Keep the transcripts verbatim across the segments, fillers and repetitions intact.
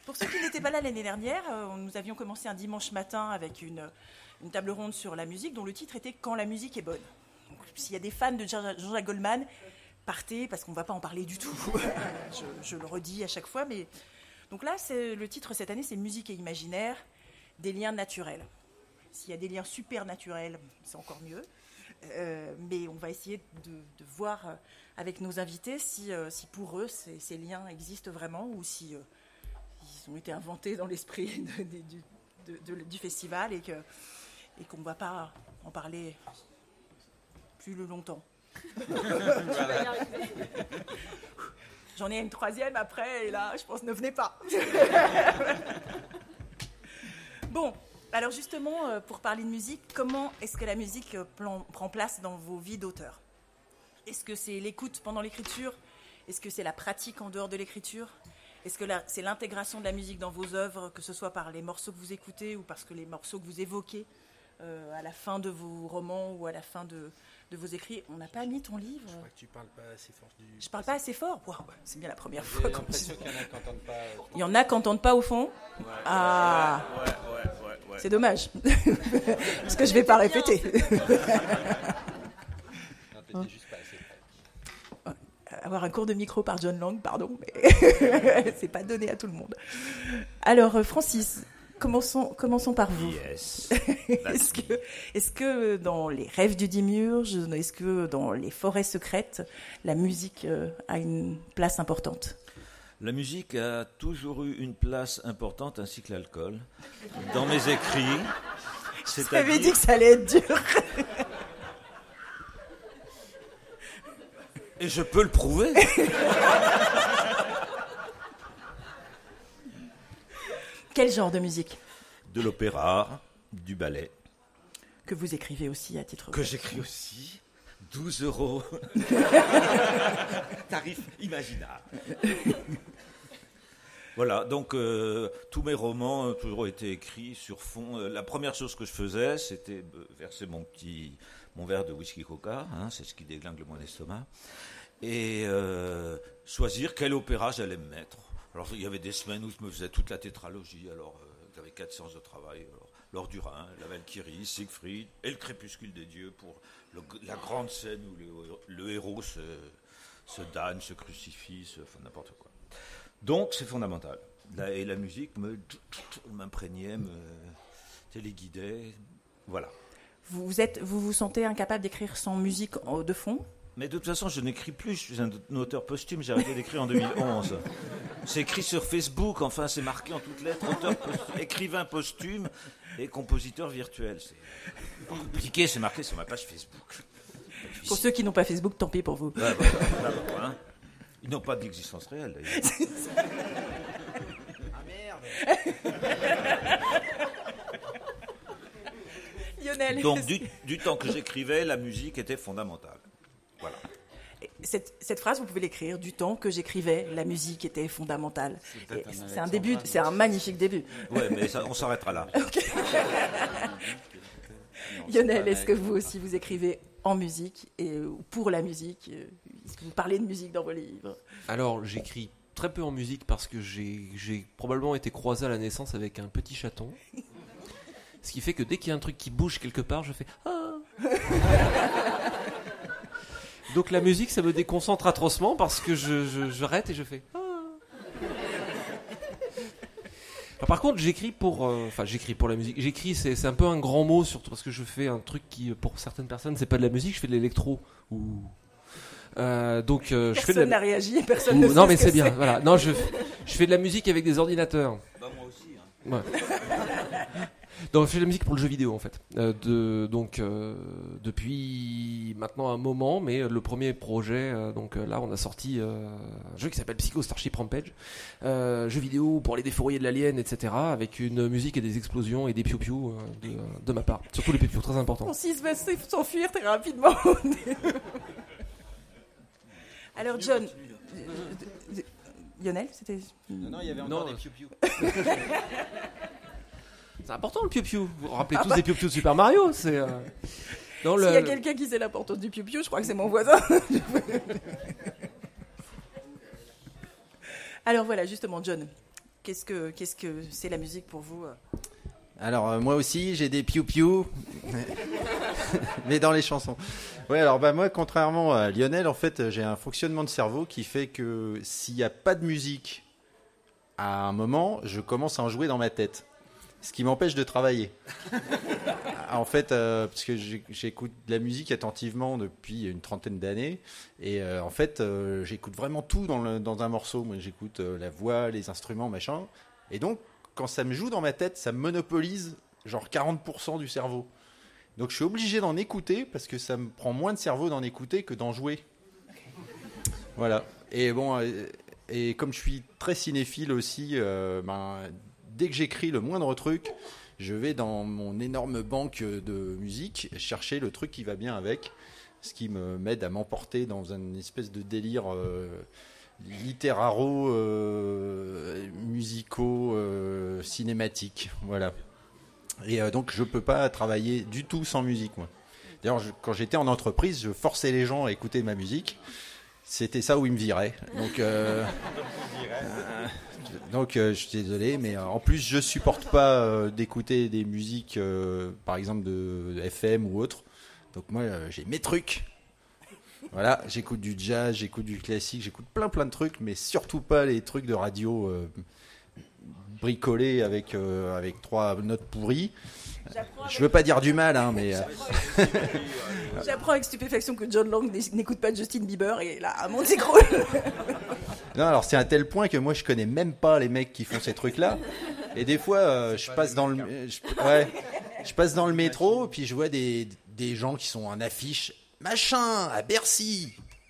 Pour ceux qui n'étaient pas là l'année dernière, euh, nous avions commencé un dimanche matin avec une, une table ronde sur la musique dont le titre était « Quand la musique est bonne ». Donc, s'il y a des fans de Jean-Jacques Goldman, partez parce qu'on ne va pas en parler du tout. je, je le redis à chaque fois. Mais... Donc là, c'est, le titre cette année, c'est « Musique et imaginaire, des liens naturels ». S'il y a des liens super naturels, c'est encore mieux. Euh, mais on va essayer de, de voir avec nos invités si, euh, si pour eux, ces, ces liens existent vraiment ou si euh, ils ont été inventés dans l'esprit de, de, du, de, de, du festival et, que, et qu'on ne va pas en parler plus longtemps. J'en ai une troisième après, et là, je pense, ne venez pas. Bon, alors justement, pour parler de musique, comment est-ce que la musique prend place dans vos vies d'auteur ? Est-ce que c'est l'écoute pendant l'écriture ? Est-ce que c'est la pratique en dehors de l'écriture ? Est-ce que la, c'est l'intégration de la musique dans vos œuvres, que ce soit par les morceaux que vous écoutez ou parce que les morceaux que vous évoquez euh, à la fin de vos romans ou à la fin de, de vos écrits ? On n'a pas mis ton livre. Je crois que tu parles pas assez fort. Du... Je parle pas assez fort. Wow, c'est bien la première J'ai fois. J'ai l'impression qu'il y en a qui n'entendent pas. Il y en a qui n'entendent pas au fond. Ouais, ah, ouais, ouais, ouais, ouais, ouais. C'est dommage. Parce que je vais pas répéter. Non, t'étais juste pas assez près. Avoir un cours de micro par John Lang, pardon, mais c'est pas donné à tout le monde. Alors, Francis, commençons, commençons par vous. Yes. est-ce, que, est-ce que dans les rêves du Dimurge, est-ce que dans les forêts secrètes, la musique a une place importante ? La musique a toujours eu une place importante, ainsi que l'alcool, dans mes écrits. Je t'avais dit que ça allait être dur. Et je peux le prouver. Quel genre de musique ? De l'opéra, du ballet. Que vous écrivez aussi à titre... Que j'écris aussi. douze euros. Tarif imaginable. Voilà, donc euh, tous mes romans ont toujours été écrits sur fond. Euh, la première chose que je faisais, c'était verser mon petit mon verre de whisky coca, hein, c'est ce qui déglingue le moins l'estomac, et euh, choisir quel opéra j'allais me mettre. Alors il y avait des semaines où je me faisais toute la tétralogie, alors euh, j'avais quatre séances de travail, alors, L'Or du Rhin, la Valkyrie, Siegfried et le Crépuscule des dieux pour le, la grande scène où le, le héros se, se damne, se crucifie, se, enfin n'importe quoi. Donc c'est fondamental. La, et la musique me, m'imprégnait, me téléguidait, voilà. Vous, êtes, vous vous sentez incapable d'écrire sans musique de fond ? Mais de toute façon, je n'écris plus, je suis un auteur posthume, j'ai arrêté d'écrire en deux mille onze. C'est écrit sur Facebook, enfin c'est marqué en toutes lettres, auteur posthume, écrivain posthume et compositeur virtuel. C'est compliqué, c'est marqué sur ma page Facebook. Pour ceux qui n'ont pas Facebook, tant pis pour vous. Ouais, voilà, voilà, voilà. Ils n'ont pas d'existence réelle d'ailleurs. Ah merde. Lionel. Donc du, du temps que j'écrivais, la musique était fondamentale. Voilà. Cette, cette phrase, vous pouvez l'écrire. Du temps que j'écrivais, la musique était fondamentale. C'est, un, c'est un début, c'est un magnifique début. Ouais, mais ça, on s'arrêtera là. Okay. Lionel, est-ce que vous aussi vous écrivez en musique et pour la musique ? Est-ce que vous parlez de musique dans vos livres ? Alors, j'écris très peu en musique parce que j'ai, j'ai probablement été croisé à la naissance avec un petit chaton. Ce qui fait que dès qu'il y a un truc qui bouge quelque part, je fais ah. Donc la musique, ça me déconcentre atrocement parce que je, je, j'arrête et je fais ah. Alors, par contre, j'écris pour, euh, enfin, j'écris pour la musique. J'écris, c'est, c'est un peu un grand mot, surtout parce que je fais un truc qui, pour certaines personnes, c'est pas de la musique. Je fais de l'électro. Ou euh, donc, euh, je fais de la... n'a réagi, personne Ou... ne sait Non, ce mais que c'est c'est. bien. Voilà. Non, je, je fais de la musique avec des ordinateurs. Bah moi aussi. Hein. Ouais. Donc, je fais de la musique pour le jeu vidéo en fait. Euh, de, donc euh, depuis maintenant un moment, mais le premier projet, euh, donc là on a sorti euh, un jeu qui s'appelle Psycho Starship Rampage, euh, jeu vidéo pour les défourailler de l'alien, et cetera. Avec une musique et des explosions et des piou-piou euh, de, de ma part. Surtout les piou-piou, très important. Francis va s'enfuir très rapidement. Alors John, euh, Lionel, c'était... Non, non, il y avait encore Non, des piou-piou. C'est important le piou-piou. Vous vous rappelez Ah tous bah. des piou-piou de Super Mario, c'est... Euh... Dans S'il le... y a quelqu'un qui sait l'importance du piou-piou, je crois que c'est mon voisin. Alors voilà, justement, John, qu'est-ce que qu'est-ce que c'est la musique pour vous? Alors euh, moi aussi j'ai des piou-piou, mais dans les chansons. Ouais, alors bah moi contrairement à Lionel, en fait j'ai un fonctionnement de cerveau qui fait que s'il n'y a pas de musique à un moment, je commence à en jouer dans ma tête, ce qui m'empêche de travailler. En fait, euh, parce que j'écoute de la musique attentivement depuis une trentaine d'années, et euh, en fait euh, j'écoute vraiment tout dans, le, dans un morceau. Moi j'écoute euh, la voix, les instruments, machin, et donc quand ça me joue dans ma tête, ça monopolise genre quarante pour cent du cerveau. Donc je suis obligé d'en écouter parce que ça me prend moins de cerveau d'en écouter que d'en jouer. Voilà. Et bon, et comme je suis très cinéphile aussi, euh, ben, dès que j'écris le moindre truc, je vais dans mon énorme banque de musique chercher le truc qui va bien avec, ce qui me m'aide à m'emporter dans une espèce de délire euh, littéraro, euh, musicaux, euh, cinématiques, voilà. Et euh, donc je peux pas travailler du tout sans musique, moi. D'ailleurs, je, quand j'étais en entreprise, je forçais les gens à écouter ma musique. C'était ça où ils me viraient. Donc, euh, euh, donc euh, je suis désolé, mais euh, en plus je supporte pas euh, d'écouter des musiques, euh, par exemple de, de F M ou autre. Donc moi, euh, j'ai mes trucs. Voilà, j'écoute du jazz, j'écoute du classique, j'écoute plein plein de trucs, mais surtout pas les trucs de radio euh, bricolés avec euh, avec trois notes pourries. Je veux pas dire du mal, hein, mais. Euh... J'apprends avec stupéfaction que John Lang n'écoute pas Justin Bieber et là, à mon écrou. Non, alors c'est à tel point que moi je connais même pas les mecs qui font ces trucs-là. Et des fois, euh, je passe dans le, je, ouais, je passe dans le métro et puis je vois des des gens qui sont en affiche. Machin, à Bercy.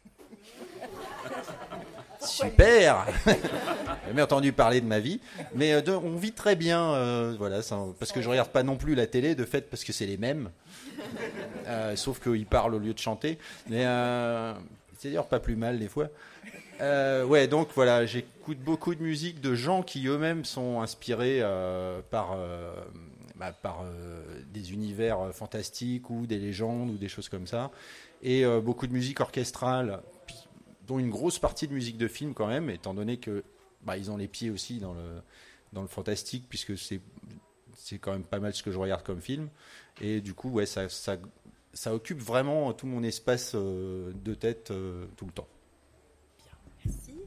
Super. J'ai jamais entendu parler de ma vie, mais euh, de, on vit très bien, euh, voilà, ça, parce que je regarde pas non plus la télé, de fait, parce que c'est les mêmes, euh, sauf qu'ils parlent au lieu de chanter. Mais euh, c'est d'ailleurs pas plus mal des fois. Euh, ouais, donc voilà, j'écoute beaucoup de musique de gens qui eux-mêmes sont inspirés euh, par. Euh, Bah, par euh, des univers fantastiques ou des légendes ou des choses comme ça, et euh, beaucoup de musique orchestrale, puis, dont une grosse partie de musique de film quand même, étant donné que bah, ils ont les pieds aussi dans le dans le fantastique, puisque c'est c'est quand même pas mal ce que je regarde comme film, et du coup ouais ça ça ça occupe vraiment tout mon espace euh, de tête euh, tout le temps. Bien, merci.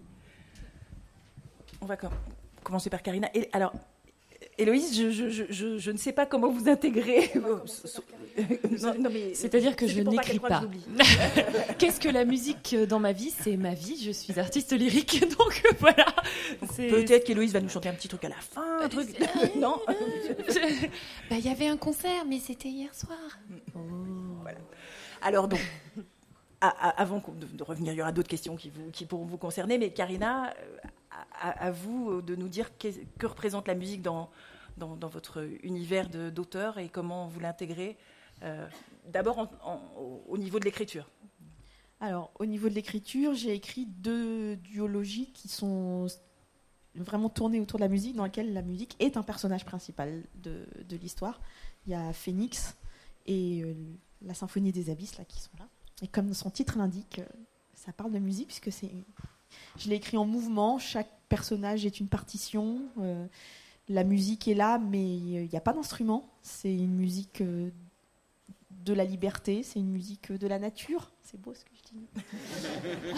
On va com- commencer par Karina. Et alors. Héloïse, je, je, je, je ne sais pas comment vous intégrer. non, non, mais c'est-à-dire que je n'écris pas. pas. Qu'est-ce que la musique dans ma vie? C'est ma vie. Je suis artiste lyrique, donc voilà. C'est... Peut-être qu'Héloïse va nous chanter un petit truc à la fin. Un truc. Non. Bah, il y avait un concert, mais c'était hier soir. Oh. Voilà. Alors donc, à, à, avant de, de revenir, il y aura d'autres questions qui, vous, qui pourront vous concerner, mais Karina, à, à vous de nous dire que, que représente la musique dans, dans, dans votre univers de, d'auteur et comment vous l'intégrez, euh, d'abord en, en, au niveau de l'écriture. Alors, au niveau de l'écriture, j'ai écrit deux duologies qui sont vraiment tournées autour de la musique, dans laquelle la musique est un personnage principal de, de l'histoire. Il y a Phénix et euh, la Symphonie des Abysses là, qui sont là. Et comme son titre l'indique, ça parle de musique, puisque c'est... je l'ai écrit en mouvement, chaque personnage est une partition, euh, la musique est là, mais il n'y a pas d'instrument, c'est une musique euh, de la liberté, c'est une musique de la nature, c'est beau ce que je dis.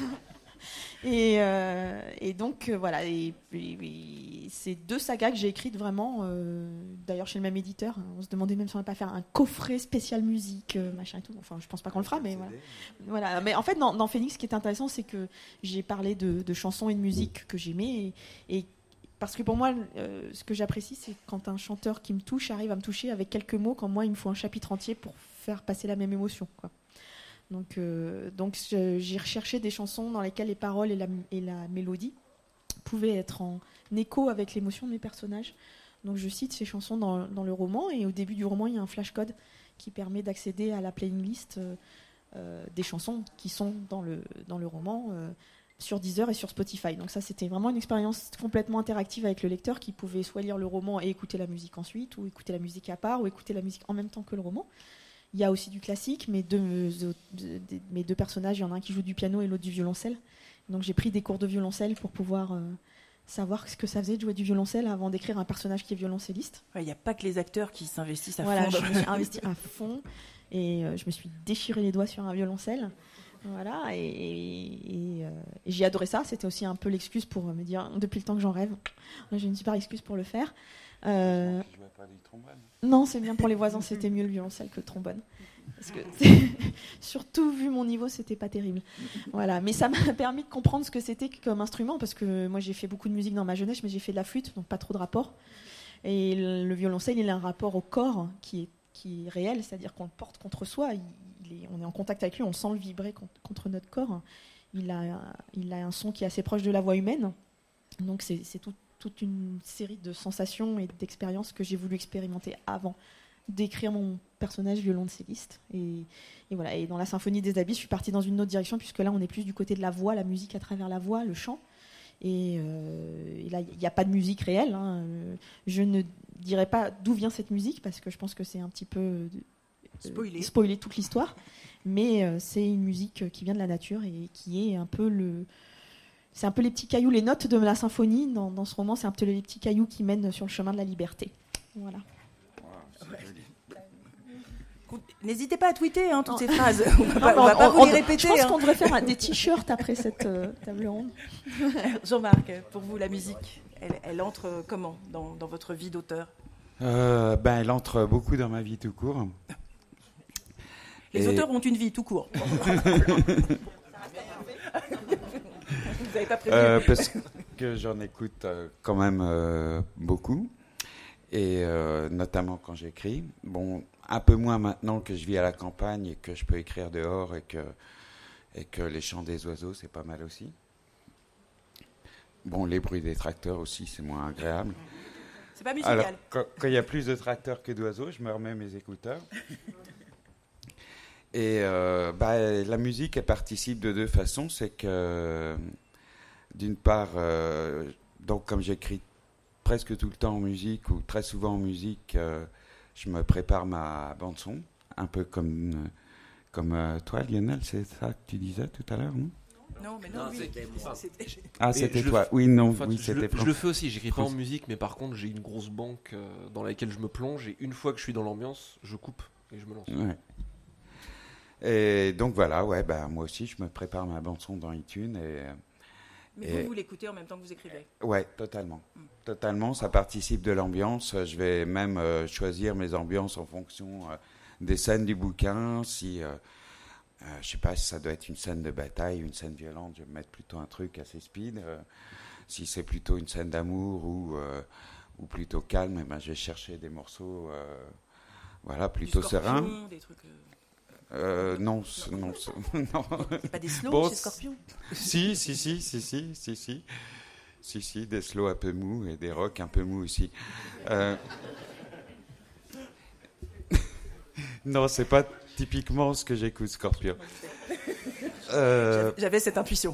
et, euh, et donc euh, voilà, et, et, et c'est deux sagas que j'ai écrites vraiment, euh, d'ailleurs chez le même éditeur, hein, on se demandait même si on n'allait pas faire un coffret spécial musique, euh, machin et tout, enfin je pense pas qu'on le fera, mais voilà. voilà. Mais en fait dans, dans Phénix, ce qui est intéressant, c'est que j'ai parlé de, de chansons et de musique que j'aimais, et, et parce que pour moi, euh, ce que j'apprécie, c'est quand un chanteur qui me touche arrive à me toucher avec quelques mots, quand moi il me faut un chapitre entier pour faire passer la même émotion, quoi. Donc, euh, donc j'ai recherché des chansons dans lesquelles les paroles et la, et la mélodie pouvaient être en écho avec l'émotion de mes personnages. Donc je cite ces chansons dans, dans le roman, et au début du roman, il y a un flashcode qui permet d'accéder à la playlist euh, euh, des chansons qui sont dans le, dans le roman euh, sur Deezer et sur Spotify. Donc ça, c'était vraiment une expérience complètement interactive avec le lecteur qui pouvait soit lire le roman et écouter la musique ensuite, ou écouter la musique à part, ou écouter la musique en même temps que le roman. Il y a aussi du classique, mes deux, mes deux personnages, il y en a un qui joue du piano et l'autre du violoncelle. Donc j'ai pris des cours de violoncelle pour pouvoir euh, savoir ce que ça faisait de jouer du violoncelle avant d'écrire un personnage qui est violoncelliste. Il ouais, n'y a pas que les acteurs qui s'investissent à voilà, fond. Voilà, je me suis investie à fond et euh, je me suis déchiré les doigts sur un violoncelle. Voilà, et, et, et, euh, et j'ai adoré ça. C'était aussi un peu l'excuse pour me dire, depuis le temps que j'en rêve, j'ai une super excuse pour le faire. Euh, tu jouais pas du trombone ? Non, c'est bien pour les voisins, c'était mieux le violoncelle que le trombone. Parce que surtout vu mon niveau, c'était pas terrible. Voilà, mais ça m'a permis de comprendre ce que c'était comme instrument, parce que moi j'ai fait beaucoup de musique dans ma jeunesse, mais j'ai fait de la flûte, donc pas trop de rapport. Et le, le violoncelle, il a un rapport au corps qui est, qui est réel, c'est-à-dire qu'on le porte contre soi. Il, il est, on est en contact avec lui, on sent le vibrer contre, contre notre corps. Il a, il a un son qui est assez proche de la voix humaine, donc c'est, c'est tout, toute une série de sensations et d'expériences que j'ai voulu expérimenter avant d'écrire mon personnage violoncelliste. Et, et voilà. Et dans la symphonie des abysses, je suis partie dans une autre direction, puisque là, on est plus du côté de la voix, la musique à travers la voix, le chant. Et, euh, et là, il n'y a pas de musique réelle. Hein. Je ne dirais pas d'où vient cette musique, parce que je pense que c'est un petit peu euh, spoiler. spoiler toute l'histoire. Mais euh, c'est une musique qui vient de la nature et qui est un peu le... C'est un peu les petits cailloux, les notes de la symphonie dans, dans ce roman, c'est un peu les petits cailloux qui mènent sur le chemin de la liberté. Voilà. N'hésitez pas à tweeter hein, toutes non. ces phrases. On va non, pas, on, on va pas on, vous on, les répéter. Je pense hein. qu'on devrait faire des t-shirts après cette euh, table ronde. Jean-Marc, pour vous, la musique, elle, elle entre comment dans, dans votre vie d'auteur ? euh, ben, Elle entre beaucoup dans ma vie tout court. Les Et... auteurs ont une vie tout court. Vous n'avez pas prévu. Euh, parce que j'en écoute euh, quand même euh, beaucoup. Et euh, notamment quand j'écris. Bon, un peu moins maintenant que je vis à la campagne et que je peux écrire dehors et que, et que les chants des oiseaux, c'est pas mal aussi. Bon, les bruits des tracteurs aussi, c'est moins agréable. C'est pas musical. Alors, quand, quand il y a plus de tracteurs que d'oiseaux, je me remets mes écouteurs. Et euh, bah, la musique, elle participe de deux façons. C'est que, d'une part, euh, donc comme j'écris presque tout le temps en musique, ou très souvent en musique, euh, je me prépare ma bande-son, un peu comme, euh, comme euh, toi, Lionel, c'est ça que tu disais tout à l'heure, non ? Non, mais non, non oui. c'était... Ah, c'était je toi. Le... Oui, non, enfin, oui, je c'était le... Franck. Je le fais aussi, j'écris pas en musique, mais par contre, j'ai une grosse banque euh, dans laquelle je me plonge, et une fois que je suis dans l'ambiance, je coupe et je me lance. Ouais. Et donc voilà, ouais, bah, moi aussi, je me prépare ma bande-son dans iTunes. Et, mais et... vous, vous l'écoutez en même temps que vous écrivez ? Ouais, totalement. Mm. Totalement, ça participe de l'ambiance. Je vais même euh, choisir mes ambiances en fonction euh, des scènes du bouquin. Si, euh, euh, je sais pas si ça doit être une scène de bataille, une scène violente, je vais mettre plutôt un truc assez speed. Euh, si c'est plutôt une scène d'amour ou, euh, ou plutôt calme, eh ben, je vais chercher des morceaux euh, voilà, plutôt sereins. Des trucs... Euh... Euh, non, non, non. Pas des slows bon, chez Scorpion. Si, si, si, si, si, si, si, si, si, des slows un peu mous et des rocks un peu mous aussi. Euh... non, c'est pas typiquement ce que j'écoute, Scorpion. Euh... J'avais cette intuition.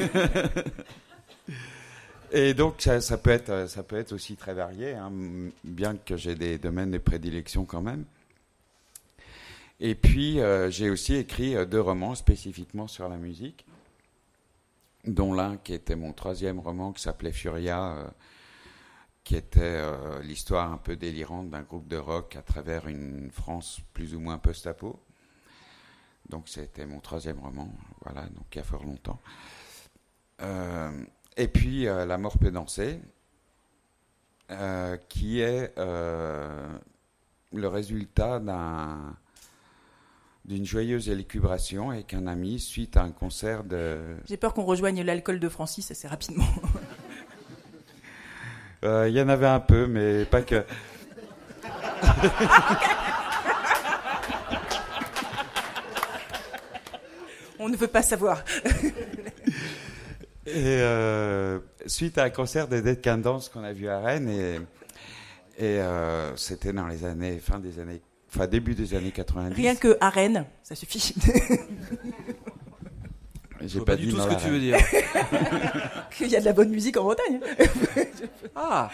Et donc ça, ça peut être, ça peut être aussi très varié, hein, bien que j'ai des domaines de prédilection quand même. Et puis, euh, j'ai aussi écrit euh, deux romans spécifiquement sur la musique, dont l'un qui était mon troisième roman, qui s'appelait Furia, euh, qui était euh, l'histoire un peu délirante d'un groupe de rock à travers une France plus ou moins post-apo. Donc, c'était mon troisième roman, voilà, donc il y a fort longtemps. Euh, et puis, euh, La mort peut danser, euh, qui est euh, le résultat d'un... d'une joyeuse élucubration avec un ami suite à un concert de... J'ai peur qu'on rejoigne l'alcool de Francis assez rapidement. Il euh, y en avait un peu, mais pas que... On ne veut pas savoir. Et euh, suite à un concert de Dead Can Dance qu'on a vu à Rennes, et, et euh, c'était dans les années, fin des années... Enfin, début des années quatre-vingt-dix. Rien que à Rennes, ça suffit. J'ai pas, pas du dit tout ce la que tu Rennes. veux dire. Qu'il y a de la bonne musique en Bretagne. Ah.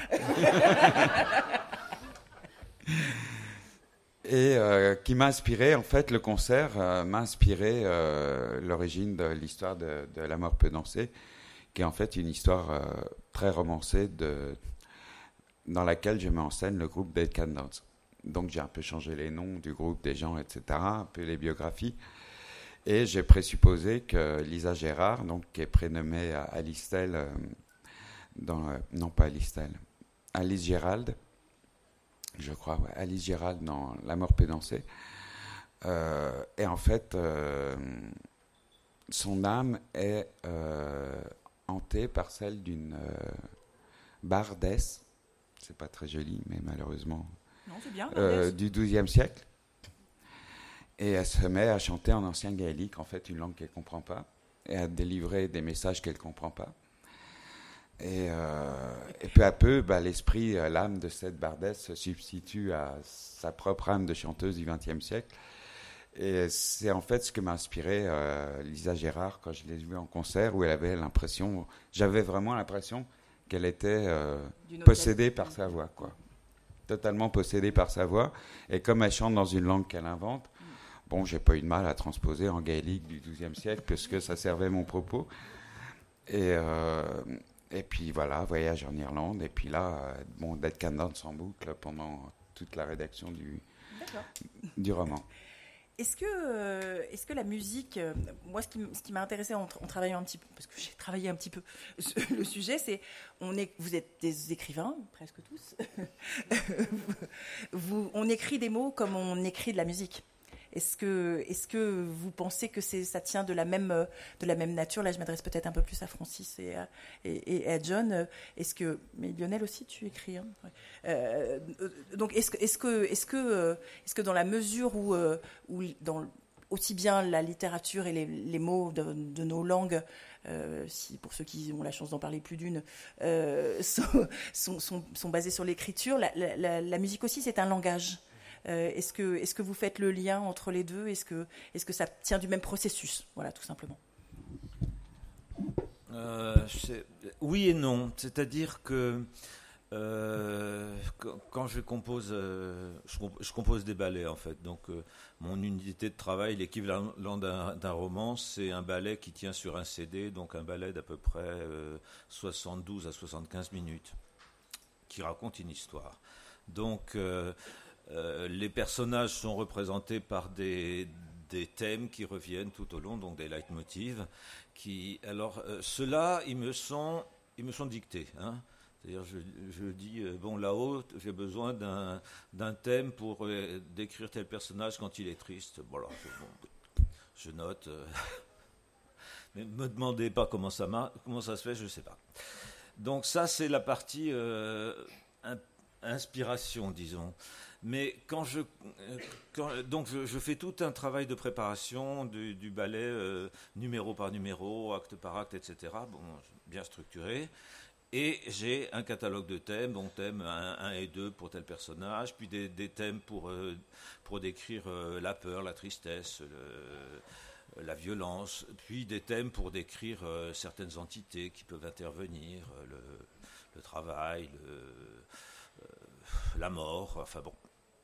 Et euh, qui m'a inspiré, en fait, le concert euh, m'a inspiré euh, l'origine de l'histoire de, de La mort peut danser, qui est en fait une histoire euh, très romancée de, dans laquelle je mets en scène le groupe Dead Can Dance. Donc j'ai un peu changé les noms du groupe, des gens, et cetera, un peu les biographies. Et j'ai présupposé que Lisa Gérard, donc, qui est prénommée Alicetelle, euh, dans, euh, non pas Alicetelle, Alice Gérald, je crois, ouais, Alice Gérald dans La mort pédancée, euh, et en fait, euh, son âme est euh, hantée par celle d'une euh, bardesse, c'est pas très joli, mais malheureusement, non, c'est bien, euh, du douzième siècle. Et elle se met à chanter en ancien gaélique, en fait, une langue qu'elle ne comprend pas, et à délivrer des messages qu'elle ne comprend pas. Et, euh, et peu à peu, bah, l'esprit, l'âme de cette bardesse se substitue à sa propre âme de chanteuse du vingtième siècle. Et c'est en fait ce que m'a inspiré euh, Lisa Gérard quand je l'ai vue en concert, où elle avait l'impression, j'avais vraiment l'impression qu'elle était euh, possédée par sa voix, quoi. Totalement possédée par sa voix. Et comme elle chante dans une langue qu'elle invente, bon, j'ai pas eu de mal à transposer en gaélique du douzième siècle, puisque ça servait mon propos. Et, euh, et puis voilà, voyage en Irlande. Et puis là, euh, bon, Dead Can Dance en boucle pendant toute la rédaction du, du roman. Est-ce que, euh, est-ce que la musique, euh, moi ce qui, ce qui m'a intéressé en, en travaillant un petit peu, parce que j'ai travaillé un petit peu le sujet, c'est, on est, vous êtes des écrivains, presque tous, vous, on écrit des mots comme on écrit de la musique. Est-ce que, est-ce que vous pensez que c'est, ça tient de la même, de la même nature? Là, je m'adresse peut-être un peu plus à Francis et à, et, et à John. Est-ce que, mais Lionel aussi, tu écris. Hein, ouais. euh, donc, est-ce que, est-ce que, est-ce que, est-ce que dans la mesure où, où dans aussi bien la littérature et les, les mots de, de nos langues, euh, si pour ceux qui ont la chance d'en parler plus d'une, euh, sont, sont, sont, sont basés sur l'écriture, la, la, la musique aussi, c'est un langage. Euh, est-ce que, est-ce que vous faites le lien entre les deux? Est-ce que, est-ce que ça tient du même processus? Voilà, tout simplement. Euh, oui et non. C'est-à-dire que euh, quand je compose, euh, je, je compose des ballets en fait. Donc euh, mon unité de travail, l'équivalent d'un, d'un roman, c'est un ballet qui tient sur un C D, donc un ballet d'à peu près euh, soixante-douze à soixante-quinze minutes, qui raconte une histoire. Donc euh, Euh, les personnages sont représentés par des, des thèmes qui reviennent tout au long, donc des leitmotivs. Qui, alors, euh, ceux-là, ils me sont, ils me sont dictés. Hein. C'est-à-dire, je, je dis, euh, bon, là-haut, j'ai besoin d'un, d'un thème pour euh, décrire tel personnage quand il est triste. Bon, alors, je, bon, je note. Euh, mais ne me demandez pas comment ça, m'a, comment ça se fait, je ne sais pas. Donc, ça, c'est la partie euh, un, inspiration, disons. Mais quand je, quand, donc je, je fais tout un travail de préparation du, du ballet euh, numéro par numéro, acte par acte, et cetera. Bon, bien structuré. Et j'ai un catalogue de thèmes, bon, thème un et deux pour tel personnage, puis des, des thèmes pour, euh, pour décrire euh, la peur, la tristesse, le, la violence, puis des thèmes pour décrire euh, certaines entités qui peuvent intervenir, euh, le, le travail, le, euh, la mort, enfin bon.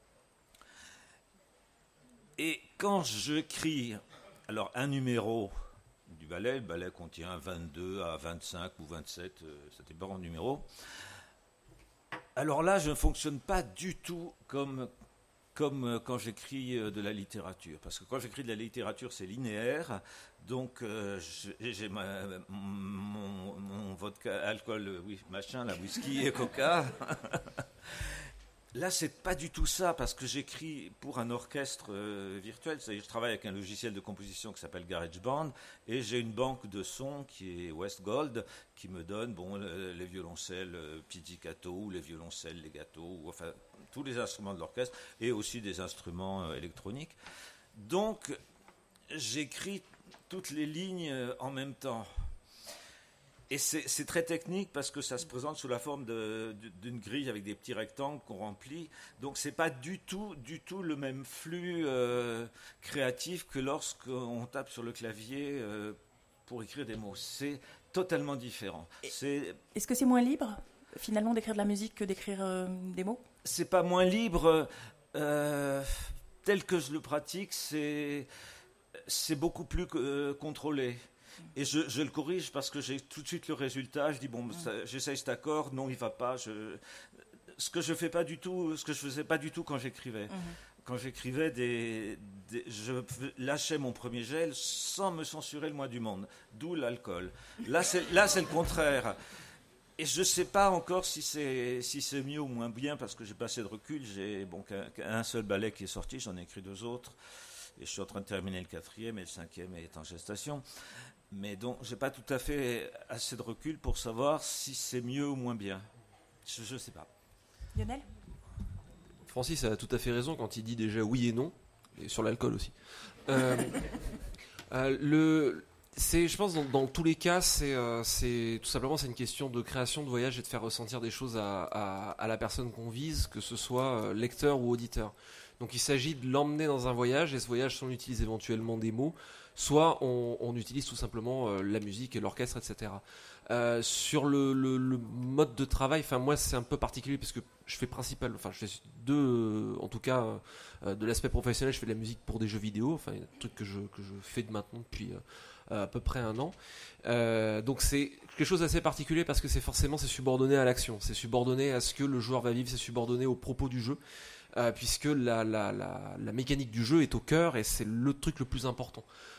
Et quand j'écris alors un numéro du ballet, le ballet contient vingt-deux à vingt-cinq ou vingt-sept, euh, ça dépend en numéro. Alors là, je ne fonctionne pas du tout comme, comme euh, quand j'écris euh, de la littérature. Parce que quand j'écris de la littérature, c'est linéaire. Donc euh, j'ai ma, mon, mon vodka, alcool, euh, oui, machin, la whisky et coca. Là, c'est pas du tout ça, parce que j'écris pour un orchestre euh, virtuel. C'est-à-dire, je travaille avec un logiciel de composition qui s'appelle GarageBand, et j'ai une banque de sons qui est Westgold, qui me donne bon, les violoncelles euh, pizzicato, ou les violoncelles legato, ou, enfin, tous les instruments de l'orchestre, et aussi des instruments euh, électroniques. Donc, j'écris toutes les lignes euh, en même temps. Et c'est, c'est très technique parce que ça se présente sous la forme de, de, d'une grille avec des petits rectangles qu'on remplit. Donc c'est pas du tout, du tout le même flux euh, créatif que lorsqu'on tape sur le clavier euh, pour écrire des mots. C'est totalement différent. C'est... Est-ce que c'est moins libre finalement d'écrire de la musique que d'écrire euh, des mots? C'est pas moins libre. Euh, tel que je le pratique, c'est, c'est beaucoup plus euh, contrôlé. Et je, je le corrige parce que j'ai tout de suite le résultat. Je dis, bon, ça, j'essaye cet accord, non, il ne va pas. Je... Ce que je fais pas du tout, ce que je faisais pas du tout quand j'écrivais. Mm-hmm. Quand j'écrivais, des, des, je lâchais mon premier gel sans me censurer le moins du monde. D'où l'alcool. Là, c'est, là, c'est le contraire. Et je ne sais pas encore si c'est, si c'est mieux ou moins bien parce que j'ai pas assez de recul. J'ai bon, qu'un, qu'un seul ballet qui est sorti, j'en ai écrit deux autres. Et je suis en train de terminer le quatrième et le cinquième est en gestation. Mais donc, je n'ai pas tout à fait assez de recul pour savoir si c'est mieux ou moins bien. Je ne sais pas. Lionel ? Francis a tout à fait raison quand il dit déjà oui et non, et sur l'alcool aussi. Euh, euh, le, c'est, je pense dans, dans tous les cas, c'est, euh, c'est tout simplement c'est une question de création de voyage et de faire ressentir des choses à, à, à la personne qu'on vise, que ce soit lecteur ou auditeur. Donc il s'agit de l'emmener dans un voyage, et ce voyage, soit on utilise éventuellement des mots, soit on, on utilise tout simplement euh, la musique et l'orchestre, et cetera. Euh, sur le, le, le mode de travail, enfin moi c'est un peu particulier parce que je fais principal, enfin je fais deux, euh, en tout cas euh, de l'aspect professionnel, je fais de la musique pour des jeux vidéo, enfin un truc que je que je fais de maintenant depuis euh, à peu près un an. Euh, donc c'est quelque chose d'assez particulier parce que c'est forcément c'est subordonné à l'action, c'est subordonné à ce que le joueur va vivre, c'est subordonné au propos du jeu. Euh, puisque la, la, la, la mécanique du jeu est au cœur et c'est le truc le plus important.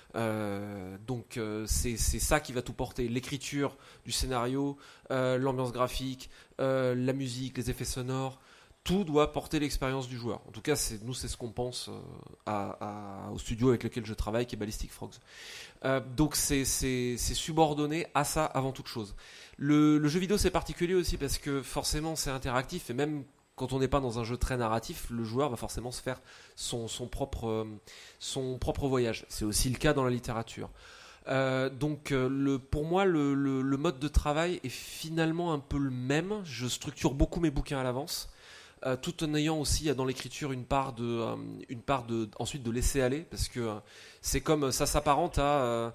Euh, donc euh, c'est, c'est ça qui va tout porter. L'écriture du scénario, euh, l'ambiance graphique, euh, la musique, les effets sonores, tout doit porter l'expérience du joueur. En tout cas, c'est, nous, c'est ce qu'on pense euh, à, à, au studio avec lequel je travaille, qui est Ballistic Frogs. Euh, donc c'est, c'est, c'est subordonné à ça avant toute chose. Le, le jeu vidéo, c'est particulier aussi parce que forcément, c'est interactif et même quand on n'est pas dans un jeu très narratif, le joueur va forcément se faire son, son, propre, euh, son propre voyage. C'est aussi le cas dans la littérature. Euh, donc euh, le, pour moi, le, le, le mode de travail est finalement un peu le même. Je structure beaucoup mes bouquins à l'avance, euh, tout en ayant aussi dans l'écriture une part de, euh, une part de, ensuite de laisser aller, parce que euh, c'est comme ça s'apparente à... Euh,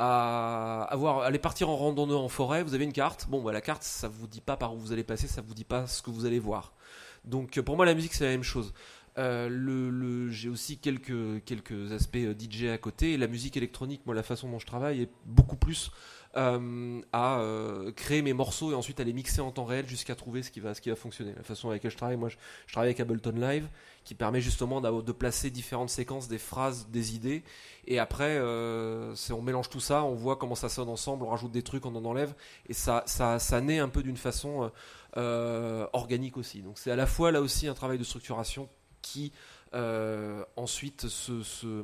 à avoir, aller partir en randonnée en forêt. Vous avez une carte. Bon, bah, la carte, ça vous dit pas par où vous allez passer, ça vous dit pas ce que vous allez voir. Donc pour moi la musique c'est la même chose. Euh, le, le, j'ai aussi quelques, quelques aspects D J à côté. Et la musique électronique, moi la façon dont je travaille est beaucoup plus euh, à euh, créer mes morceaux et ensuite à les mixer en temps réel jusqu'à trouver ce qui va, ce qui va fonctionner. La façon avec laquelle je travaille, moi je, je travaille avec Ableton Live qui permet justement de placer différentes séquences, des phrases, des idées. Et après euh, c'est, on mélange tout ça, on voit comment ça sonne ensemble, on rajoute des trucs, on en enlève. Et ça, ça, ça naît un peu d'une façon... Euh, Euh, organique aussi. Donc c'est à la fois là aussi un travail de structuration qui euh, ensuite se, se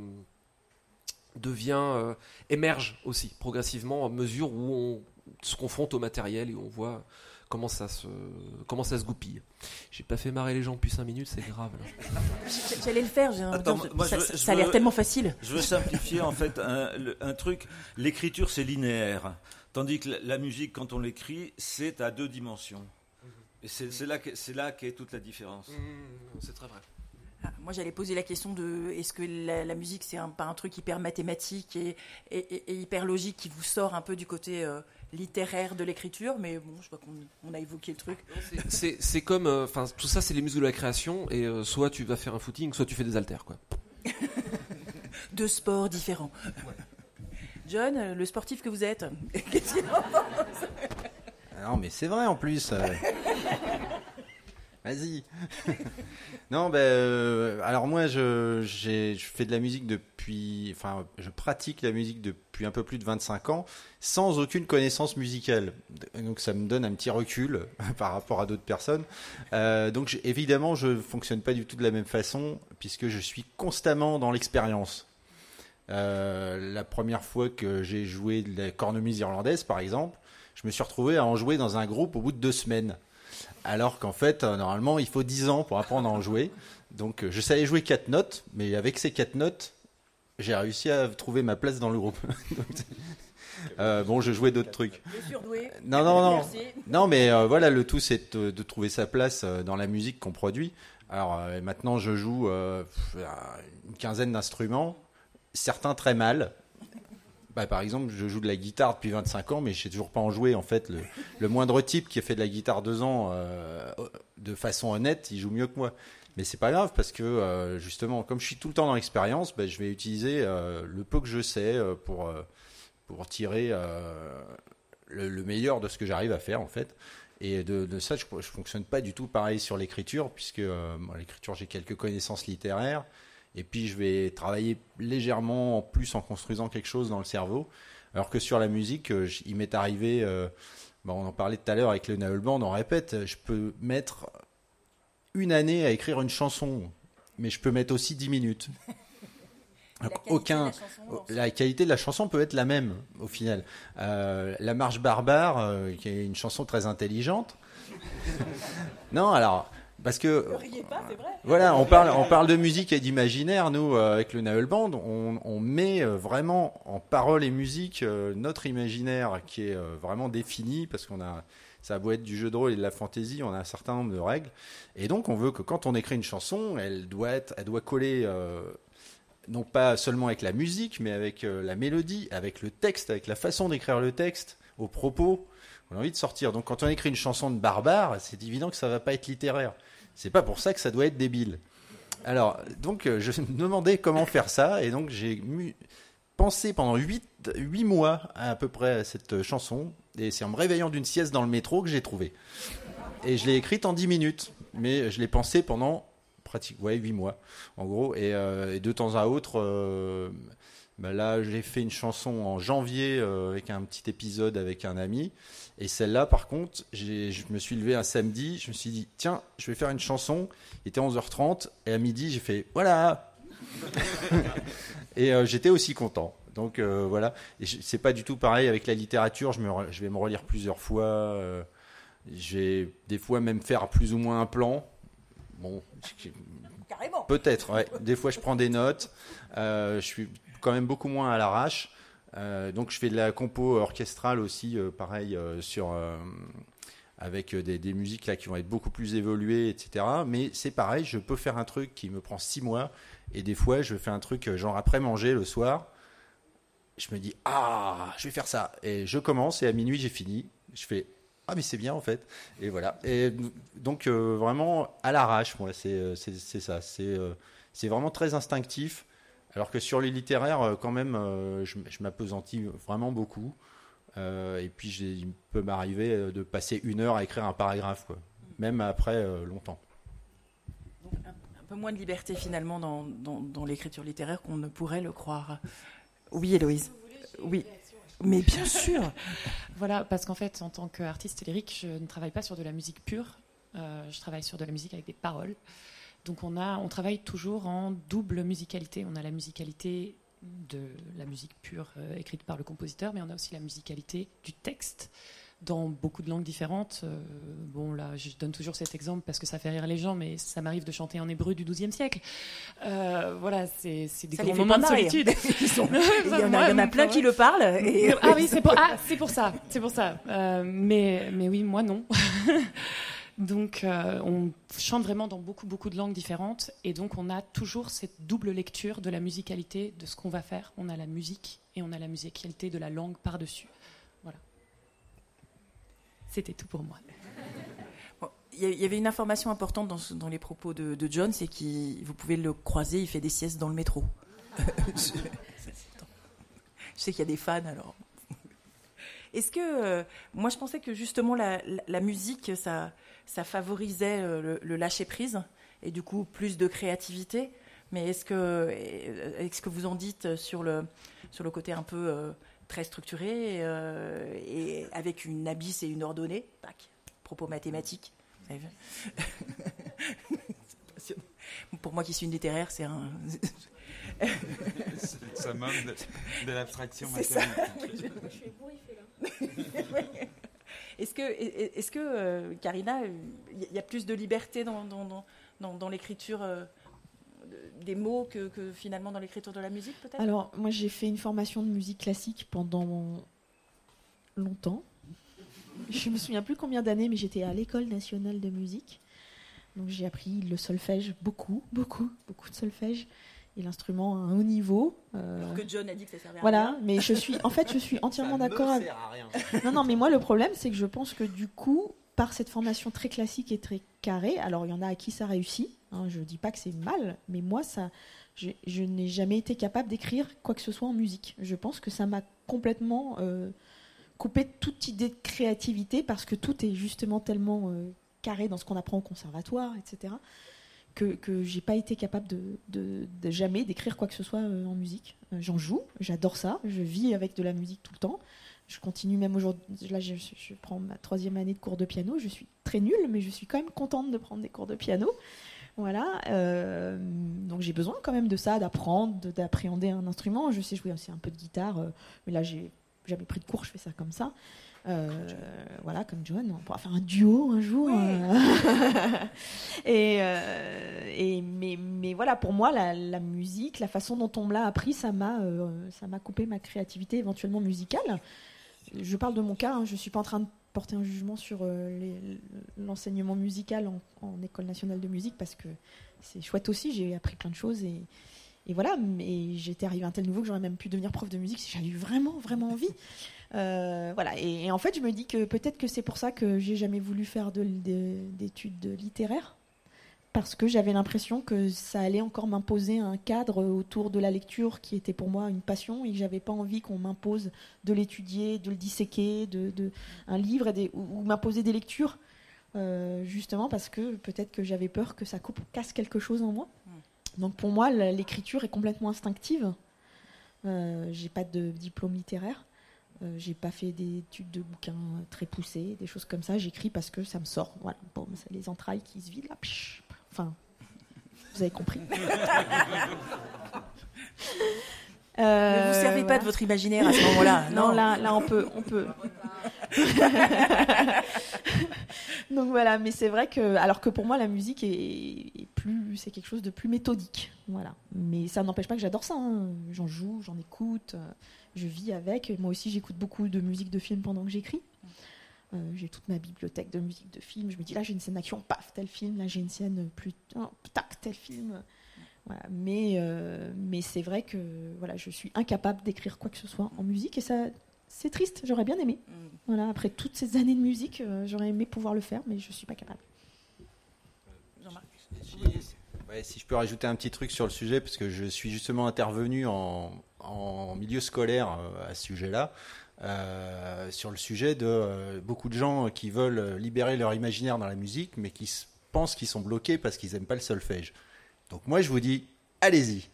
devient euh, émerge aussi progressivement à mesure où on se confronte au matériel et où on voit comment ça se comment ça se goupille. J'ai pas fait marrer les gens depuis cinq minutes, c'est grave. Là. J'allais le faire. J'ai Attends, dire, moi, ça, je, ça je a l'air veux, tellement facile. Je veux simplifier en fait un, un truc. L'écriture c'est linéaire, tandis que la, la musique quand on l'écrit c'est à deux dimensions. Et c'est, c'est, là que, c'est là qu'est toute la différence. Mmh, c'est très vrai. Ah, moi, j'allais poser la question de est-ce que la, la musique, c'est un, pas un truc hyper mathématique et, et, et, et hyper logique qui vous sort un peu du côté euh, littéraire de l'écriture, mais bon, je vois qu'on on a évoqué le truc. C'est, c'est, c'est comme, enfin, euh, tout ça, c'est les musiques de la création, et euh, soit tu vas faire un footing, soit tu fais des haltères, quoi. Deux sports différents. Ouais. John, le sportif que vous êtes, qu'est-ce qu'il en pense ? Non, mais c'est vrai en plus. Euh... Vas-y. Non, ben, euh, alors moi, je, j'ai, je fais de la musique depuis, enfin, je pratique la musique depuis un peu plus de vingt-cinq ans, sans aucune connaissance musicale. Donc, ça me donne un petit recul par rapport à d'autres personnes. Euh, donc, je, évidemment, je fonctionne pas du tout de la même façon, puisque je suis constamment dans l'expérience. Euh, la première fois que j'ai joué de la cornemuse irlandaise, par exemple, je me suis retrouvé à en jouer dans un groupe au bout de deux semaines. Alors qu'en fait, euh, normalement, il faut dix ans pour apprendre à en jouer. Donc, euh, je savais jouer quatre notes, mais avec ces quatre notes, j'ai réussi à trouver ma place dans le groupe. Donc, euh, bon, je jouais d'autres trucs. Le surdoué. Non, non, non. Merci. Non, mais euh, voilà, le tout, c'est de, de trouver sa place euh, dans la musique qu'on produit. Alors, euh, maintenant, je joue euh, une quinzaine d'instruments, certains très mal. Bah, par exemple, je joue de la guitare depuis vingt-cinq ans, mais je ne sais toujours pas en jouer. En fait, le, le moindre type qui a fait de la guitare deux ans euh, de façon honnête, il joue mieux que moi. Mais c'est pas grave parce que euh, justement, comme je suis tout le temps dans l'expérience, bah, je vais utiliser euh, le peu que je sais euh, pour, euh, pour tirer euh, le, le meilleur de ce que j'arrive à faire en fait. Et de, de ça, je ne fonctionne pas du tout pareil sur l'écriture, puisque euh, bon, l'écriture, j'ai quelques connaissances littéraires, et puis je vais travailler légèrement en plus en construisant quelque chose dans le cerveau, alors que sur la musique, euh, il m'est arrivé, euh, bon, on en parlait tout à l'heure avec le Naël Band, on répète, je peux mettre une année à écrire une chanson, mais je peux mettre aussi dix minutes. La Aucun, la, la qualité de la chanson peut être la même au final. Euh, la marche barbare, euh, qui est une chanson très intelligente. Non, alors parce que ne riez pas, c'est vrai. Voilà, on parle, on parle de musique et d'imaginaire. Nous, euh, avec le Naël Band, on, on met euh, vraiment en parole et musique euh, notre imaginaire qui est euh, vraiment défini, parce qu'on a, ça a beau être du jeu de rôle et de la fantaisie, on a un certain nombre de règles, et donc on veut que quand on écrit une chanson, elle doit être, elle doit coller. Euh, non pas seulement avec la musique, mais avec euh, la mélodie, avec le texte, avec la façon d'écrire le texte, aux propos. On a envie de sortir. Donc quand on écrit une chanson de barbare, c'est évident que ça va pas être littéraire. C'est pas pour ça que ça doit être débile. Alors, donc euh, je me demandais comment faire ça, et donc j'ai mu- pensé pendant huit mois à peu près à cette chanson, et c'est en me réveillant d'une sieste dans le métro que j'ai trouvé. Et je l'ai écrite en dix minutes, mais je l'ai pensée pendant... pratique, ouais, huit mois, en gros. Et, euh, et de temps à autre, euh, bah là, j'ai fait une chanson en janvier euh, avec un petit épisode avec un ami. Et celle-là, par contre, j'ai, je me suis levé un samedi, je me suis dit, tiens, je vais faire une chanson. Il était onze heures trente, et à midi, j'ai fait, voilà. Et euh, j'étais aussi content. Donc euh, voilà. Et je, c'est pas du tout pareil avec la littérature. Je, me, je vais me relire plusieurs fois. Euh, je vais des fois même faire plus ou moins un plan. Bon, Carrément. Peut-être, ouais. Des fois, je prends des notes. Euh, je suis quand même beaucoup moins à l'arrache. Euh, donc, je fais de la compo orchestrale aussi, euh, pareil, euh, sur, euh, avec des, des musiques là, qui vont être beaucoup plus évoluées, et cetera. Mais c'est pareil, je peux faire un truc qui me prend six mois. Et des fois, je fais un truc genre après manger le soir. Je me dis, ah, je vais faire ça. Et je commence, et à minuit, j'ai fini. Je fais... Ah mais c'est bien en fait, et voilà. Et donc euh, vraiment à l'arrache, moi c'est c'est, c'est ça, c'est euh, c'est vraiment très instinctif. Alors que sur les littéraires, euh, quand même, euh, je, je m'appesantis vraiment beaucoup. Euh, et puis j'ai, il peut m'arriver de passer une heure à écrire un paragraphe, quoi, même après euh, longtemps. Donc, un, un peu moins de liberté finalement dans, dans, dans l'écriture littéraire qu'on ne pourrait le croire. Oui, Héloïse. Oui. Mais bien sûr. Voilà, parce qu'en fait, en tant qu'artiste lyrique, je ne travaille pas sur de la musique pure. Euh, je travaille sur de la musique avec des paroles. Donc on, a, on travaille toujours en double musicalité. On a la musicalité de la musique pure euh, écrite par le compositeur, mais on a aussi la musicalité du texte dans beaucoup de langues différentes. Euh, bon, là, je donne toujours cet exemple parce que ça fait rire les gens, mais ça m'arrive de chanter en hébreu du douzième siècle. Euh, voilà, c'est, c'est des ça grands moments de solitude. Sont... il, y en a, il y en a plein qui le parlent. Et... Ah oui, c'est pour, ah, c'est pour ça. C'est pour ça. Euh, mais, mais oui, moi non. Donc, euh, on chante vraiment dans beaucoup, beaucoup de langues différentes. Et donc, on a toujours cette double lecture de la musicalité de ce qu'on va faire. On a la musique et on a la musicalité de la langue par-dessus. Voilà. C'était tout pour moi. Bon, il y avait une information importante dans, dans les propos de, de John, c'est que vous pouvez le croiser, il fait des siestes dans le métro. je, je sais qu'il y a des fans, alors... Est-ce que... Euh, moi, je pensais que justement, la, la, la musique, ça, ça favorisait le, le lâcher-prise, et du coup, plus de créativité. Mais est-ce que, est-ce que vous en dites sur le, sur le côté un peu euh, très structuré, euh, et avec une abysse et une ordonnée, tac, propos mathématiques, vous avez vu? Pour moi qui suis une littéraire, c'est un... Ça manque de, de l'abstraction mathématique. Je suis ébouriffée là. Est-ce que, est-ce que euh, Karina, il y a plus de liberté dans, dans, dans, dans l'écriture euh, des mots que, que finalement dans l'écriture de la musique, peut-être? Alors, moi, j'ai fait une formation de musique classique pendant longtemps. Je me souviens plus combien d'années, mais j'étais à l'École nationale de musique. Donc, j'ai appris le solfège, beaucoup, beaucoup, beaucoup de solfège. Et l'instrument à un haut niveau. Euh... Alors que John a dit que ça servait à voilà, rien. Mais je suis, en fait, je suis entièrement ça d'accord. Ça avec... sert à rien. Non, non, mais moi, le problème, c'est que je pense que du coup, par cette formation très classique et très carrée, alors il y en a à qui ça réussit. Hein, je dis pas que c'est mal, mais moi, ça, je, je n'ai jamais été capable d'écrire quoi que ce soit en musique. Je pense que ça m'a complètement euh, coupé de toute idée de créativité parce que tout est justement tellement euh, carré dans ce qu'on apprend au conservatoire, et cetera, que, que j'ai pas été capable de, de, de jamais d'écrire quoi que ce soit euh, en musique. Euh, j'en joue, j'adore ça, je vis avec de la musique tout le temps. Je continue même aujourd'hui, là je, je prends ma troisième année de cours de piano, je suis très nulle, mais je suis quand même contente de prendre des cours de piano. Voilà, euh, donc j'ai besoin quand même de ça, d'apprendre, de, d'appréhender un instrument. Je sais jouer aussi un peu de guitare, euh, mais là j'ai jamais pris de cours, je fais ça comme ça. Euh, voilà, comme John, on pourra faire un duo un jour. Oui. Euh. et, euh, et mais, mais voilà, pour moi, la, la musique, la façon dont on me l'a appris, ça m'a, euh, ça m'a coupé ma créativité éventuellement musicale. Je parle de mon cas, hein, je suis pas en train de porter un jugement sur euh, les, l'enseignement musical en, en école nationale de musique parce que c'est chouette aussi, j'ai appris plein de choses et, et voilà, mais j'étais arrivée à un tel niveau que j'aurais même pu devenir prof de musique si j'avais eu vraiment, vraiment envie. Euh, voilà, et, et en fait, je me dis que peut-être que c'est pour ça que j'ai jamais voulu faire de, de, d'études littéraires, parce que j'avais l'impression que ça allait encore m'imposer un cadre autour de la lecture qui était pour moi une passion et que j'avais pas envie qu'on m'impose de l'étudier, de le disséquer, de, de un livre et des, ou, ou m'imposer des lectures, euh, justement parce que peut-être que j'avais peur que ça coupe, casse quelque chose en moi. Donc pour moi, l'écriture est complètement instinctive. Euh, j'ai pas de diplôme littéraire. Euh, j'ai pas fait des études de bouquins très poussées, des choses comme ça. J'écris parce que ça me sort. Voilà, bon, c'est les entrailles qui se vident là. Psh. Enfin, vous avez compris. Euh, ne vous servez voilà. pas de votre imaginaire à ce moment-là. Non, non, là, là, on peut, on peut. Donc voilà, mais c'est vrai que, alors que pour moi, la musique est, est plus, c'est quelque chose de plus méthodique. Voilà. Mais ça n'empêche pas que j'adore ça. Hein. J'en joue, j'en écoute, euh, je vis avec. Moi aussi, j'écoute beaucoup de musique de film pendant que j'écris. Euh, j'ai toute ma bibliothèque de musique de film. Je me dis là, j'ai une scène d'action, paf, tel film. Là, j'ai une scène plus, oh, tac, tel film. Voilà. Mais, euh, mais c'est vrai que voilà, je suis incapable d'écrire quoi que ce soit en musique et ça, c'est triste. J'aurais bien aimé. Mm. Voilà, après toutes ces années de musique, euh, j'aurais aimé pouvoir le faire, mais je suis pas capable. Jean-Marc. Si, ouais, si je peux rajouter un petit truc sur le sujet, parce que je suis justement intervenu en, en milieu scolaire euh, à ce sujet-là, euh, sur le sujet de euh, beaucoup de gens qui veulent libérer leur imaginaire dans la musique, mais qui s- pensent qu'ils sont bloqués parce qu'ils n'aiment pas le solfège. Donc moi je vous dis, allez-y.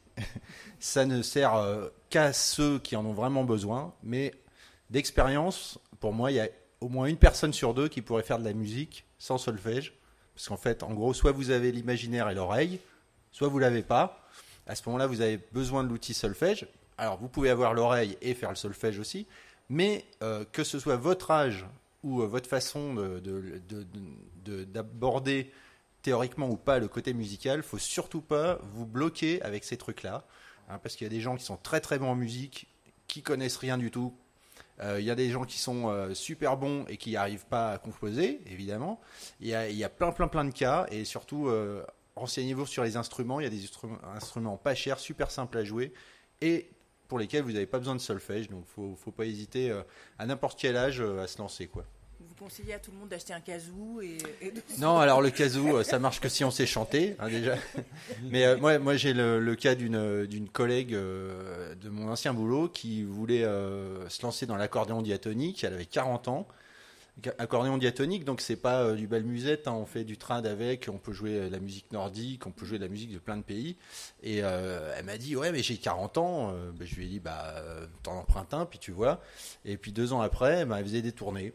Ça ne sert euh, qu'à ceux qui en ont vraiment besoin, mais d'expérience, pour moi, il y a au moins une personne sur deux qui pourrait faire de la musique sans solfège. Parce qu'en fait, en gros, soit vous avez l'imaginaire et l'oreille, soit vous l'avez pas. À ce moment-là, vous avez besoin de l'outil solfège. Alors, vous pouvez avoir l'oreille et faire le solfège aussi, mais euh, que ce soit votre âge ou euh, votre façon de, de, de, de, d'aborder théoriquement ou pas le côté musical, faut surtout pas vous bloquer avec ces trucs-là, hein, parce qu'il y a des gens qui sont très très bons en musique, qui connaissent rien du tout. Euh, il y a des gens qui sont euh, super bons et qui n'arrivent pas à composer, évidemment. Il y a, il y a plein plein plein de cas, et surtout euh, renseignez-vous sur les instruments. Il y a des instruments, instruments pas chers, super simples à jouer, et pour lesquels vous n'avez pas besoin de solfège. Donc faut faut pas hésiter euh, à n'importe quel âge euh, à se lancer, quoi. Vous conseillez à tout le monde d'acheter un kazoo et, et de... Non, alors le kazoo, ça marche que si on sait chanter, hein, déjà. Mais euh, moi, moi, j'ai le, le cas d'une, d'une collègue euh, de mon ancien boulot qui voulait euh, se lancer dans l'accordéon diatonique. Elle avait quarante ans. Accordéon diatonique, donc c'est pas euh, du bal musette, hein, on fait du trad avec, on peut jouer de la musique nordique, on peut jouer de la musique de plein de pays. Et euh, elle m'a dit, ouais, mais j'ai quarante ans. Euh, ben, je lui ai dit, bah, euh, t'en empruntes un, puis tu vois. Et puis deux ans après, bah, elle faisait des tournées.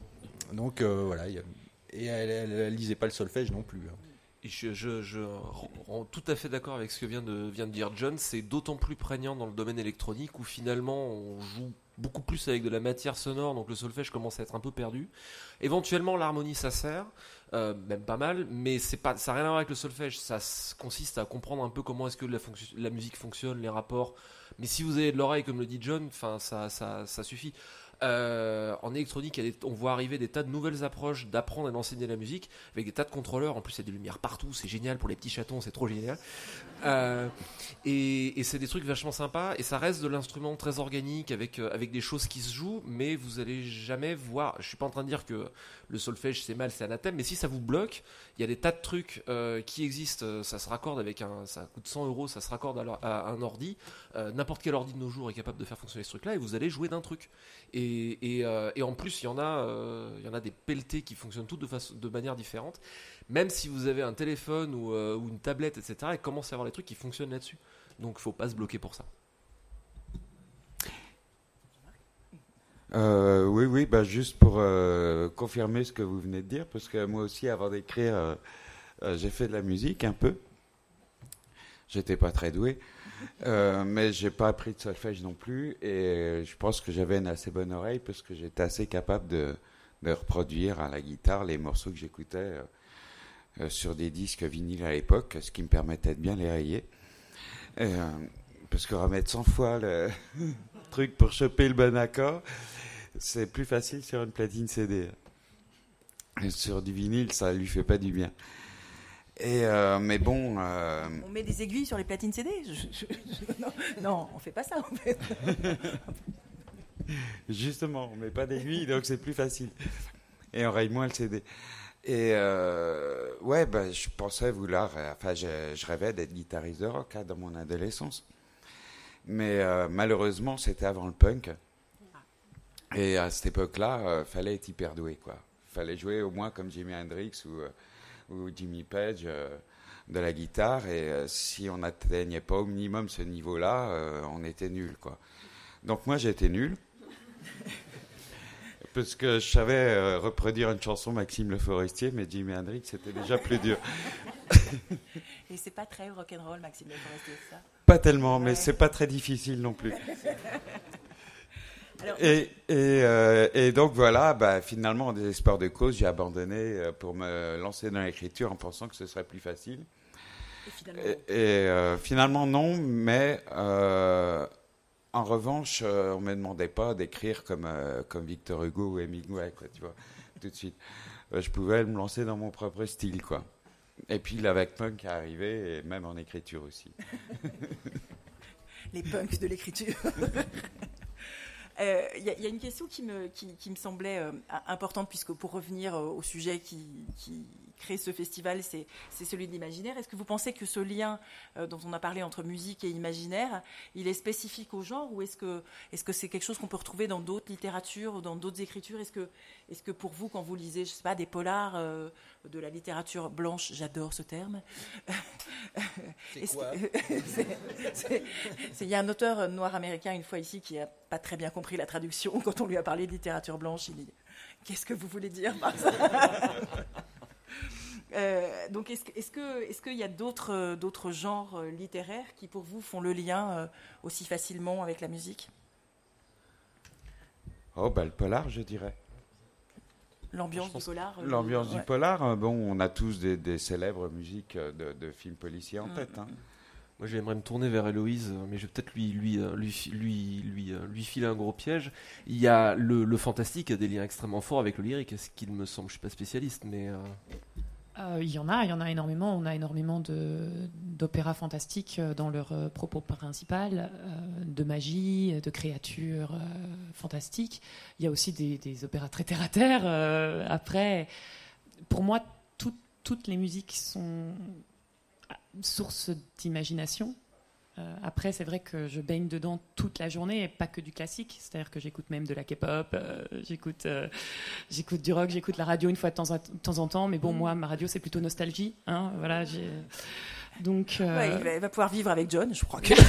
Donc euh, voilà, y a... et elle, elle, elle lisait pas le solfège non plus. Et je, je, je rends tout à fait d'accord avec ce que vient de, vient de dire John. C'est d'autant plus prégnant dans le domaine électronique où finalement on joue beaucoup plus avec de la matière sonore, donc le solfège commence à être un peu perdu. Éventuellement l'harmonie ça sert, euh, même pas mal, mais c'est pas, ça n'a rien à voir avec le solfège. Ça s- consiste à comprendre un peu comment est-ce que la, fonction, la musique fonctionne, les rapports. Mais si vous avez de l'oreille, comme le dit John, enfin ça, ça, ça suffit. Euh, en électronique, il y a des- on voit arriver des tas de nouvelles approches d'apprendre et d'enseigner la musique, avec des tas de contrôleurs. En plus, il y a des lumières partout, c'est génial pour les petits chatons, c'est trop génial. Euh, et, et c'est des trucs vachement sympas, et ça reste de l'instrument très organique, avec, euh, avec des choses qui se jouent, mais vous allez jamais voir. Je suis pas en train de dire que le solfège c'est mal, c'est anathème, mais si ça vous bloque, il y a des tas de trucs euh, qui existent. Ça se raccorde avec un, ça coûte cent euros, ça se raccorde à, l'or- à un ordi. Euh, n'importe quel ordi de nos jours est capable de faire fonctionner ce truc-là, et vous allez jouer d'un truc. Et, et, euh, et en plus, il y en a, euh, il y en a des pelletés qui fonctionnent toutes de, façon, de manière différente. Même si vous avez un téléphone ou, euh, ou une tablette, et cetera, il commence à y avoir des trucs qui fonctionnent là-dessus. Donc, il faut pas se bloquer pour ça. Euh, oui, oui, bah juste pour euh, confirmer ce que vous venez de dire, parce que moi aussi, avant d'écrire, euh, euh, j'ai fait de la musique un peu. J'étais pas très doué, euh, mais j'ai pas appris de solfège non plus, et je pense que j'avais une assez bonne oreille parce que j'étais assez capable de, de reproduire à la guitare les morceaux que j'écoutais euh, euh, sur des disques vinyles à l'époque, ce qui me permettait de bien les rayer. Euh, parce que remettre cent fois le truc pour choper le bon accord, c'est plus facile sur une platine C D. Et sur du vinyle, ça lui fait pas du bien. Et euh, mais bon. Euh... On met des aiguilles sur les platines C D je, je, je, non, non, on fait pas ça en fait. Justement, on met pas d'aiguilles, donc c'est plus facile. Et on raye moins le C D. Et euh, ouais, bah, je pensais vouloir. Enfin, je, je rêvais d'être guitariste de rock hein, dans mon adolescence. Mais euh, malheureusement, c'était avant le punk. Et à cette époque-là, il euh, fallait être hyper doué, quoi. Fallait jouer au moins comme Jimi Hendrix ou, euh, ou Jimmy Page euh, de la guitare. Et euh, si on n'atteignait pas au minimum ce niveau-là, euh, on était nul, quoi. Donc moi, j'étais nul. Parce que je savais euh, reproduire une chanson Maxime Le Forestier, mais Jimi Hendrix, c'était déjà plus dur. Et c'est pas très rock'n'roll, Maxime Le Forestier, c'est ça? Pas tellement, mais ouais. C'est pas très difficile non plus. Alors, et, et, euh, et donc voilà, bah, finalement, en désespoir de cause, j'ai abandonné euh, pour me lancer dans l'écriture en pensant que ce serait plus facile. Et finalement, et, et euh, finalement non, mais euh, en revanche, euh, on me demandait pas d'écrire comme euh, comme Victor Hugo ou Hemingway, quoi, tu vois, tout de suite. Euh, je pouvais me lancer dans mon propre style, quoi. Et puis l'avec punk est arrivé, et même en écriture aussi. Les punks de l'écriture. Il euh, y, y a une question qui me, qui, qui me semblait euh, importante, puisque pour revenir euh, au sujet qui, qui crée ce festival, c'est, c'est celui de l'imaginaire. Est-ce que vous pensez que ce lien euh, dont on a parlé entre musique et imaginaire, il est spécifique au genre, ou est-ce que, est-ce que c'est quelque chose qu'on peut retrouver dans d'autres littératures ou dans d'autres écritures? Est-ce que, est-ce que pour vous, quand vous lisez, je sais pas, des polars, euh, de la littérature blanche, j'adore ce terme. C'est quoi? Il y a un auteur noir américain une fois ici qui n'a pas très bien compris la traduction. Quand on lui a parlé de littérature blanche, il dit « Qu'est-ce que vous voulez dire par ça ?» euh, Donc est-ce, est-ce, que, est-ce qu'il y a d'autres, d'autres genres littéraires qui pour vous font le lien aussi facilement avec la musique? Oh, bah le polar, je dirais. L'ambiance du polar. L'ambiance ouais. du polar, bon, on a tous des, des célèbres musiques de, de films policiers en mmh. tête. Hein. Moi, j'aimerais me tourner vers Héloïse, mais je vais peut-être lui, lui, lui, lui, lui, lui filer un gros piège. Il y a le, le fantastique a des liens extrêmement forts avec le lyrique, ce qui me semble, je suis pas spécialiste, mais... Euh... Euh, il y en a, il y en a énormément. On a énormément de, d'opéras fantastiques dans leur euh, propos principal, euh, de magie, de créatures euh, fantastiques. Il y a aussi des, des opéras très terre à terre. Euh, après, pour moi, tout, toutes les musiques sont source d'imagination. Euh, après, c'est vrai que je baigne dedans toute la journée et pas que du classique. C'est-à-dire que j'écoute même de la K-pop, euh, j'écoute, euh, j'écoute du rock, j'écoute la radio une fois de temps, à, de temps en temps. Mais bon, moi, ma radio, c'est plutôt nostalgie. Hein, voilà, j'ai... Donc, euh... ouais, il, va, il va pouvoir vivre avec John, je crois que...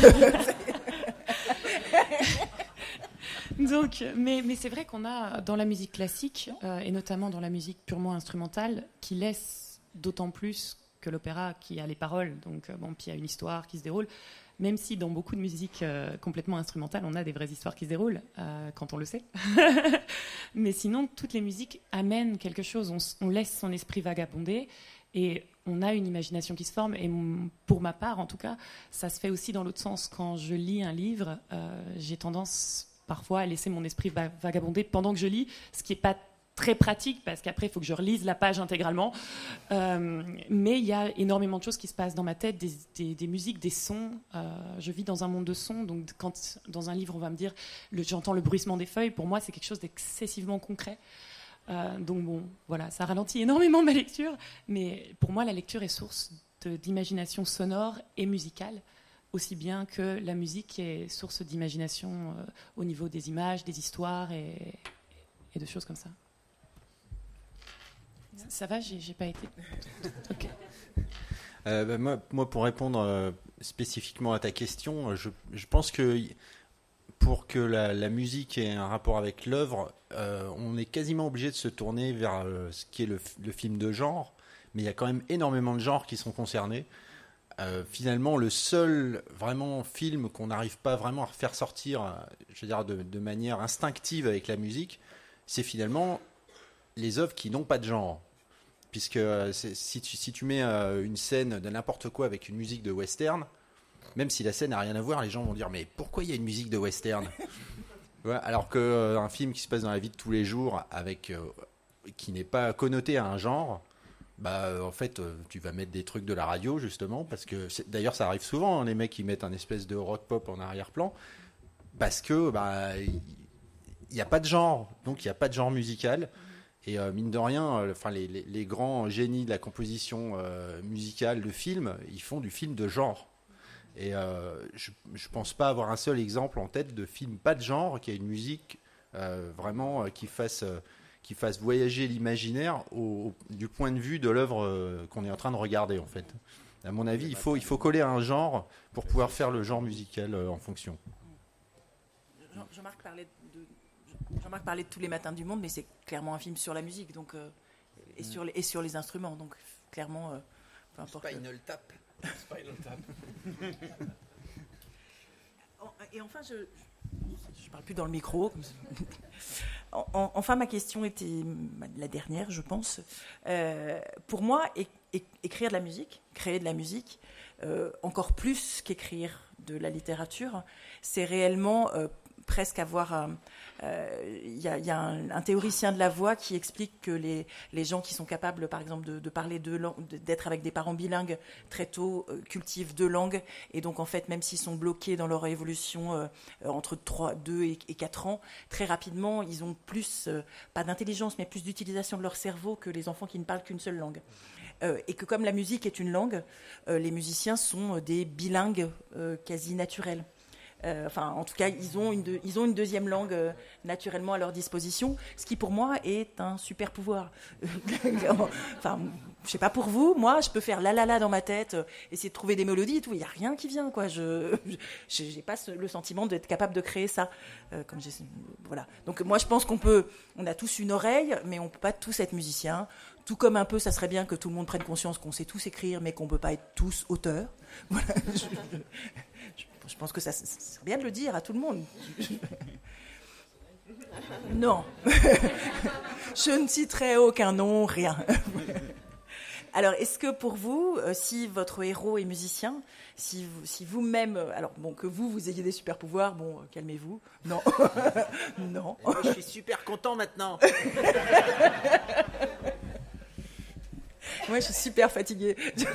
Donc, mais, mais c'est vrai qu'on a dans la musique classique, euh, et notamment dans la musique purement instrumentale, qui laisse d'autant plus que l'opéra qui a les paroles, donc bon, puis il y a une histoire qui se déroule, même si dans beaucoup de musiques euh, complètement instrumentales, on a des vraies histoires qui se déroulent, euh, quand on le sait. Mais sinon, toutes les musiques amènent quelque chose, on, on laisse son esprit vagabonder, et on a une imagination qui se forme, et m- pour ma part, en tout cas, ça se fait aussi dans l'autre sens. Quand je lis un livre, euh, j'ai tendance parfois laisser mon esprit va- vagabonder pendant que je lis, ce qui n'est pas très pratique parce qu'après il faut que je relise la page intégralement. Euh, mais il y a énormément de choses qui se passent dans ma tête, des, des, des musiques, des sons. Euh, je vis dans un monde de sons, donc quand dans un livre on va me dire le, j'entends le bruissement des feuilles, pour moi c'est quelque chose d'excessivement concret. Euh, donc bon, voilà, ça ralentit énormément ma lecture, mais pour moi la lecture est source de, d'imagination sonore et musicale, aussi bien que la musique est source d'imagination euh, au niveau des images, des histoires et, et de choses comme ça. Ça va, j'ai, j'ai pas été. Ok. Euh, bah, moi, moi, pour répondre euh, spécifiquement à ta question, je, je pense que y- pour que la, la musique ait un rapport avec l'œuvre, euh, on est quasiment obligé de se tourner vers euh, ce qui est le, f- le film de genre, mais il y a quand même énormément de genres qui sont concernés. Euh, finalement, le seul vraiment film qu'on n'arrive pas vraiment à faire sortir, euh, je veux dire, de, de manière instinctive avec la musique, c'est finalement les œuvres qui n'ont pas de genre. Puisque euh, c'est- si, tu, si tu mets euh, une scène de n'importe quoi avec une musique de western, même si la scène n'a rien à voir, les gens vont dire mais pourquoi il y a une musique de western? Ouais, alors qu'un euh, film qui se passe dans la vie de tous les jours, avec euh, qui n'est pas connoté à un genre, bah euh, en fait euh, tu vas mettre des trucs de la radio justement, parce que c'est- d'ailleurs ça arrive souvent, hein, les mecs qui mettent un espèce de rock pop en arrière-plan, parce que bah il n'y a pas de genre, donc il n'y a pas de genre musical. Et euh, mine de rien, euh, enfin, les, les, les grands génies de la composition euh, musicale de films, ils font du film de genre. Et euh, je ne pense pas avoir un seul exemple en tête de film pas de genre, qui a une musique euh, vraiment euh, qui, fasse, euh, qui fasse voyager l'imaginaire au, au- du point de vue de l'œuvre euh, qu'on est en train de regarder, en fait. À mon avis, il faut, il faut coller à un genre pour pouvoir faire le genre musical euh, en fonction. Jean- Jean-Marc parlait de, Jean-Marc parlait de Tous les matins du monde, mais c'est clairement un film sur la musique, donc euh, et sur les, et sur les instruments, donc clairement, euh, peu importe. Spinal Tap. En- Et enfin, je je parle plus dans le micro. comme ça. En- en- Enfin, ma question était la dernière, je pense. Euh, pour moi, é- é- écrire de la musique, créer de la musique, euh, encore plus qu'écrire de la littérature, c'est réellement euh, presque avoir un... euh, Il y a, il y a un, un théoricien de la voix qui explique que les, les gens qui sont capables, par exemple, de, de parler deux langues, de- d'être avec des parents bilingues très tôt, euh, cultivent deux langues, et donc en fait, même s'ils sont bloqués dans leur évolution euh, euh, entre trois, deux et, et quatre ans, très rapidement, ils ont plus, euh, pas d'intelligence, mais plus d'utilisation de leur cerveau que les enfants qui ne parlent qu'une seule langue. Euh, et que comme la musique est une langue, euh, les musiciens sont euh, des bilingues euh, quasi naturels. Euh, enfin, en tout cas, ils ont une, de- ils ont une deuxième langue euh, naturellement à leur disposition, ce qui pour moi est un super pouvoir. Enfin, je sais pas pour vous, moi, je peux faire la la la dans ma tête, euh, essayer de trouver des mélodies et tout, il y a rien qui vient, quoi. Je, je j'ai pas ce- le sentiment d'être capable de créer ça. Euh, comme j'ai, voilà. Donc moi, je pense qu'on peut, on a tous une oreille, mais on peut pas tous être musicien. Tout comme un peu, ça serait bien que tout le monde prenne conscience qu'on sait tous écrire, mais qu'on peut pas être tous auteurs. Voilà. Je, je- je pense que ça, ça serait bien de le dire à tout le monde. Non. Je ne citerai aucun nom, rien. Alors, est-ce que pour vous, euh, si votre héros est musicien, si, vous, si vous-même, euh, alors bon, que vous, vous ayez des super pouvoirs, bon, euh, calmez-vous. Non. Non. Moi, je suis super content maintenant. Moi, je suis super fatiguée.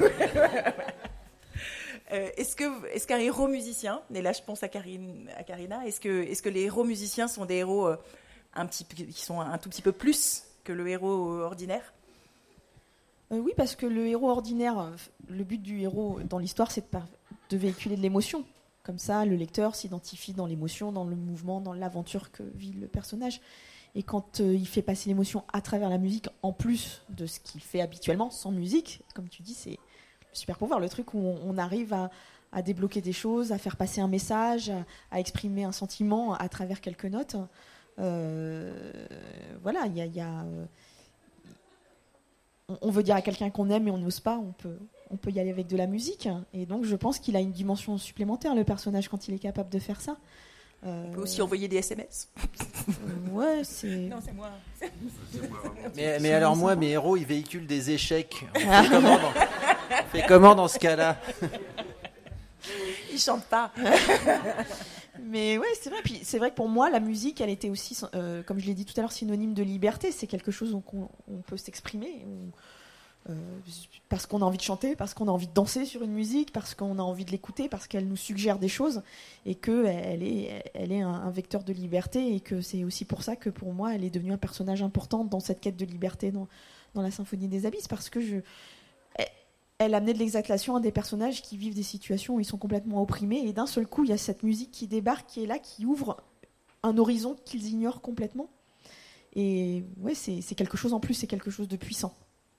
Euh, est-ce que, est-ce qu'un héros musicien, et là je pense à, Karine, à Karina, est-ce que, est-ce que les héros musiciens sont des héros euh, un petit, peu- qui sont un tout petit peu plus que le héros ordinaire? Euh, oui, parce que le héros ordinaire, euh, le but du héros dans l'histoire, c'est de, par- de véhiculer de l'émotion. Comme ça, le lecteur s'identifie dans l'émotion, dans le mouvement, dans l'aventure que vit le personnage. Et quand euh, il fait passer l'émotion à travers la musique, en plus de ce qu'il fait habituellement, sans musique, comme tu dis, c'est le super pouvoir, le truc où on, on arrive à, à débloquer des choses, à faire passer un message, à, à exprimer un sentiment à travers quelques notes. Euh, voilà, il y a... il y a, euh, on, on veut dire à quelqu'un qu'on aime et on n'ose pas, on peut, on peut y aller avec de la musique. Et donc je pense qu'il a une dimension supplémentaire, le personnage, quand il est capable de faire ça. Euh, On peut aussi envoyer des S M S. Ouais, c'est... Non, c'est moi. Mais, mais alors moi, mes héros, ils véhiculent des échecs. On fait comment dans, on fait comment dans ce cas-là? Ils chantent pas. Mais ouais, c'est vrai. Puis c'est vrai que pour moi, la musique, elle était aussi, euh, comme je l'ai dit tout à l'heure, synonyme de liberté. C'est quelque chose où on, on peut s'exprimer. On, euh, parce qu'on a envie de chanter, parce qu'on a envie de danser sur une musique, parce qu'on a envie de l'écouter, parce qu'elle nous suggère des choses et qu'elle est, elle est un, un vecteur de liberté et que c'est aussi pour ça que pour moi, elle est devenue un personnage important dans cette quête de liberté dans, dans la Symphonie des Abysses, parce que je... Elle amenait de l'exaltation à des personnages qui vivent des situations où ils sont complètement opprimés et d'un seul coup il y a cette musique qui débarque, qui est là, qui ouvre un horizon qu'ils ignorent complètement et ouais c'est, c'est quelque chose en plus, c'est quelque chose de puissant.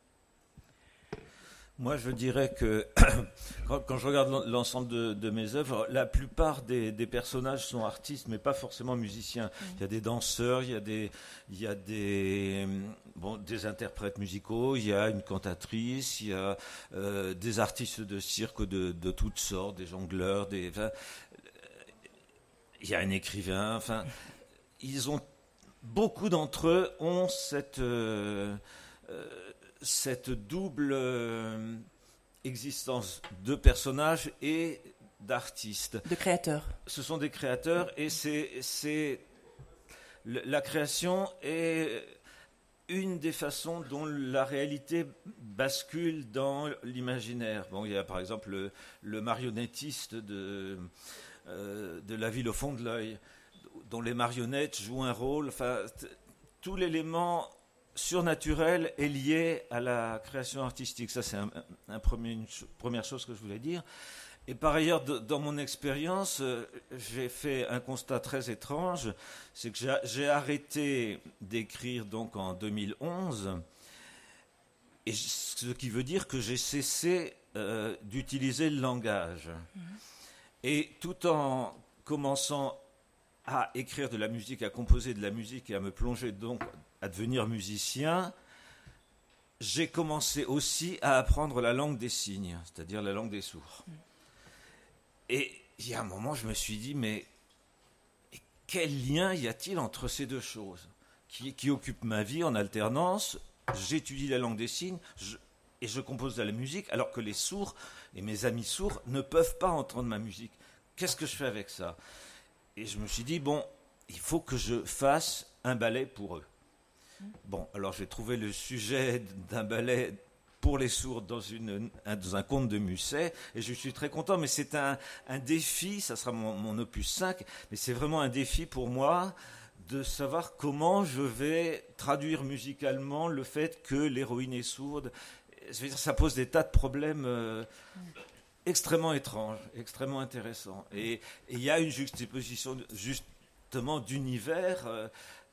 Moi, je dirais que quand, quand je regarde l'ensemble de, de mes œuvres, la plupart des, des personnages sont artistes, mais pas forcément musiciens. Mmh. Il y a des danseurs, il y a des, il y a des, bon, des interprètes musicaux, il y a une cantatrice, il y a euh, des artistes de cirque de, de toutes sortes, des jongleurs, des, enfin, il y a un écrivain. Enfin, ils ont beaucoup d'entre eux ont cette euh, euh, cette double euh, existence de personnages et d'artistes. De créateurs. Ce sont des créateurs et c'est, c'est la création est une des façons dont la réalité bascule dans l'imaginaire. Bon, il y a par exemple le, le marionnettiste de, euh, de La Ville au fond de l'œil, dont les marionnettes jouent un rôle. Enfin, t- tout l'élément surnaturel est lié à la création artistique. Ça, c'est un, un premier, une ch- première chose que je voulais dire. Et par ailleurs, de, dans mon expérience, euh, j'ai fait un constat très étrange, c'est que j'ai, j'ai arrêté d'écrire donc en deux mille onze, et ce qui veut dire que j'ai cessé euh, d'utiliser le langage. Mmh. Et tout en commençant à écrire de la musique, à composer de la musique et à me plonger donc à devenir musicien, j'ai commencé aussi à apprendre la langue des signes, c'est-à-dire la langue des sourds. Mmh. Et il y a un moment, je me suis dit, mais quel lien y a-t-il entre ces deux choses qui, qui occupent ma vie en alternance? J'étudie la langue des signes je, et je compose de la musique, alors que les sourds et mes amis sourds ne peuvent pas entendre ma musique. Qu'est-ce que je fais avec ça? Et je me suis dit, bon, il faut que je fasse un ballet pour eux. Bon, alors j'ai trouvé le sujet d'un ballet pour les sourds dans, une, un, dans un conte de Musset, et je suis très content, mais c'est un, un défi, ça sera mon, mon opus cinq, mais c'est vraiment un défi pour moi de savoir comment je vais traduire musicalement le fait que l'héroïne est sourde. Je veux dire, ça pose des tas de problèmes euh, extrêmement étranges, extrêmement intéressants. Et il y a une juxtaposition justement d'univers, euh,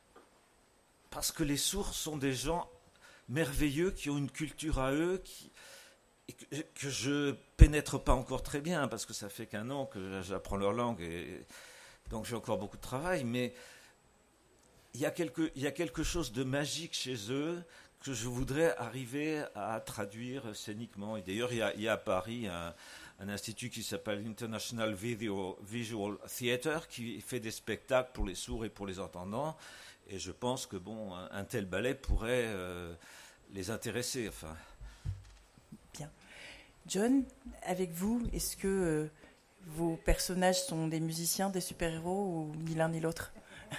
parce que les sourds sont des gens merveilleux, qui ont une culture à eux, qui, et que, que je pénètre pas encore très bien, parce que ça fait qu'un an que j'apprends leur langue, et donc j'ai encore beaucoup de travail, mais il y a quelque, il y a quelque chose de magique chez eux que je voudrais arriver à traduire scéniquement. Et d'ailleurs, il y a, il y a à Paris un, un institut qui s'appelle International Video, Visual Theatre, qui fait des spectacles pour les sourds et pour les entendants. Et je pense que bon, un, un tel ballet pourrait euh, les intéresser. Enfin. Bien. John, avec vous, est-ce que euh, vos personnages sont des musiciens, des super-héros, ou ni l'un ni l'autre?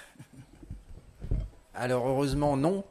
Alors heureusement non.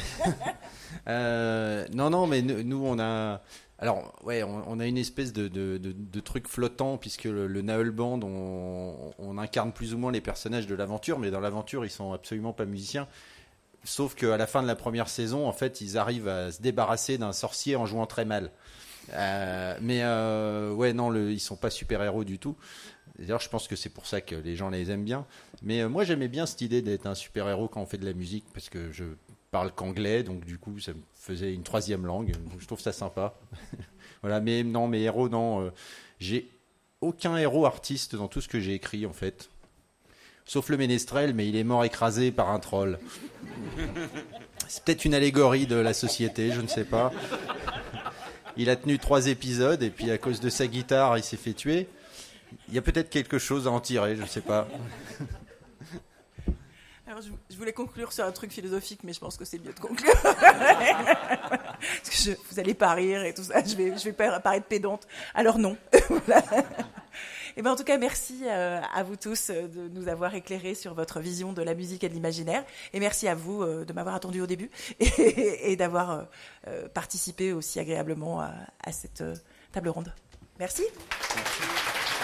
euh, non non mais nous on a alors ouais on, on a une espèce de, de, de, de truc flottant, puisque le, le Naël Band on, on incarne plus ou moins les personnages de l'aventure, mais dans l'aventure ils sont absolument pas musiciens, sauf qu'à la fin de la première saison en fait ils arrivent à se débarrasser d'un sorcier en jouant très mal. Euh, mais euh, ouais non le, ils sont pas super héros du tout. D'ailleurs, je pense que c'est pour ça que les gens les aiment bien. Mais euh, moi, j'aimais bien cette idée d'être un super-héros quand on fait de la musique, parce que je parle qu'anglais, donc du coup, ça me faisait une troisième langue. Donc, je trouve ça sympa. Voilà, mais non, mes héros, non. Euh, j'ai aucun héros artiste dans tout ce que j'ai écrit, en fait. Sauf le ménestrel, mais il est mort écrasé par un troll. C'est peut-être une allégorie de la société, je ne sais pas. Il a tenu trois épisodes, et puis à cause de sa guitare, il s'est fait tuer. Il y a peut-être quelque chose à en tirer, je ne sais pas. Alors, je, je voulais conclure sur un truc philosophique, mais je pense que c'est mieux de conclure. Parce que je, vous n'allez pas rire et tout ça, je vais, je vais paraître pédante. Alors non. Voilà. Et ben, en tout cas, merci euh, à vous tous euh, de nous avoir éclairés sur votre vision de la musique et de l'imaginaire. Et merci à vous euh, de m'avoir attendu au début et, et d'avoir euh, euh, participé aussi agréablement à, à cette euh, table ronde. Merci. Merci.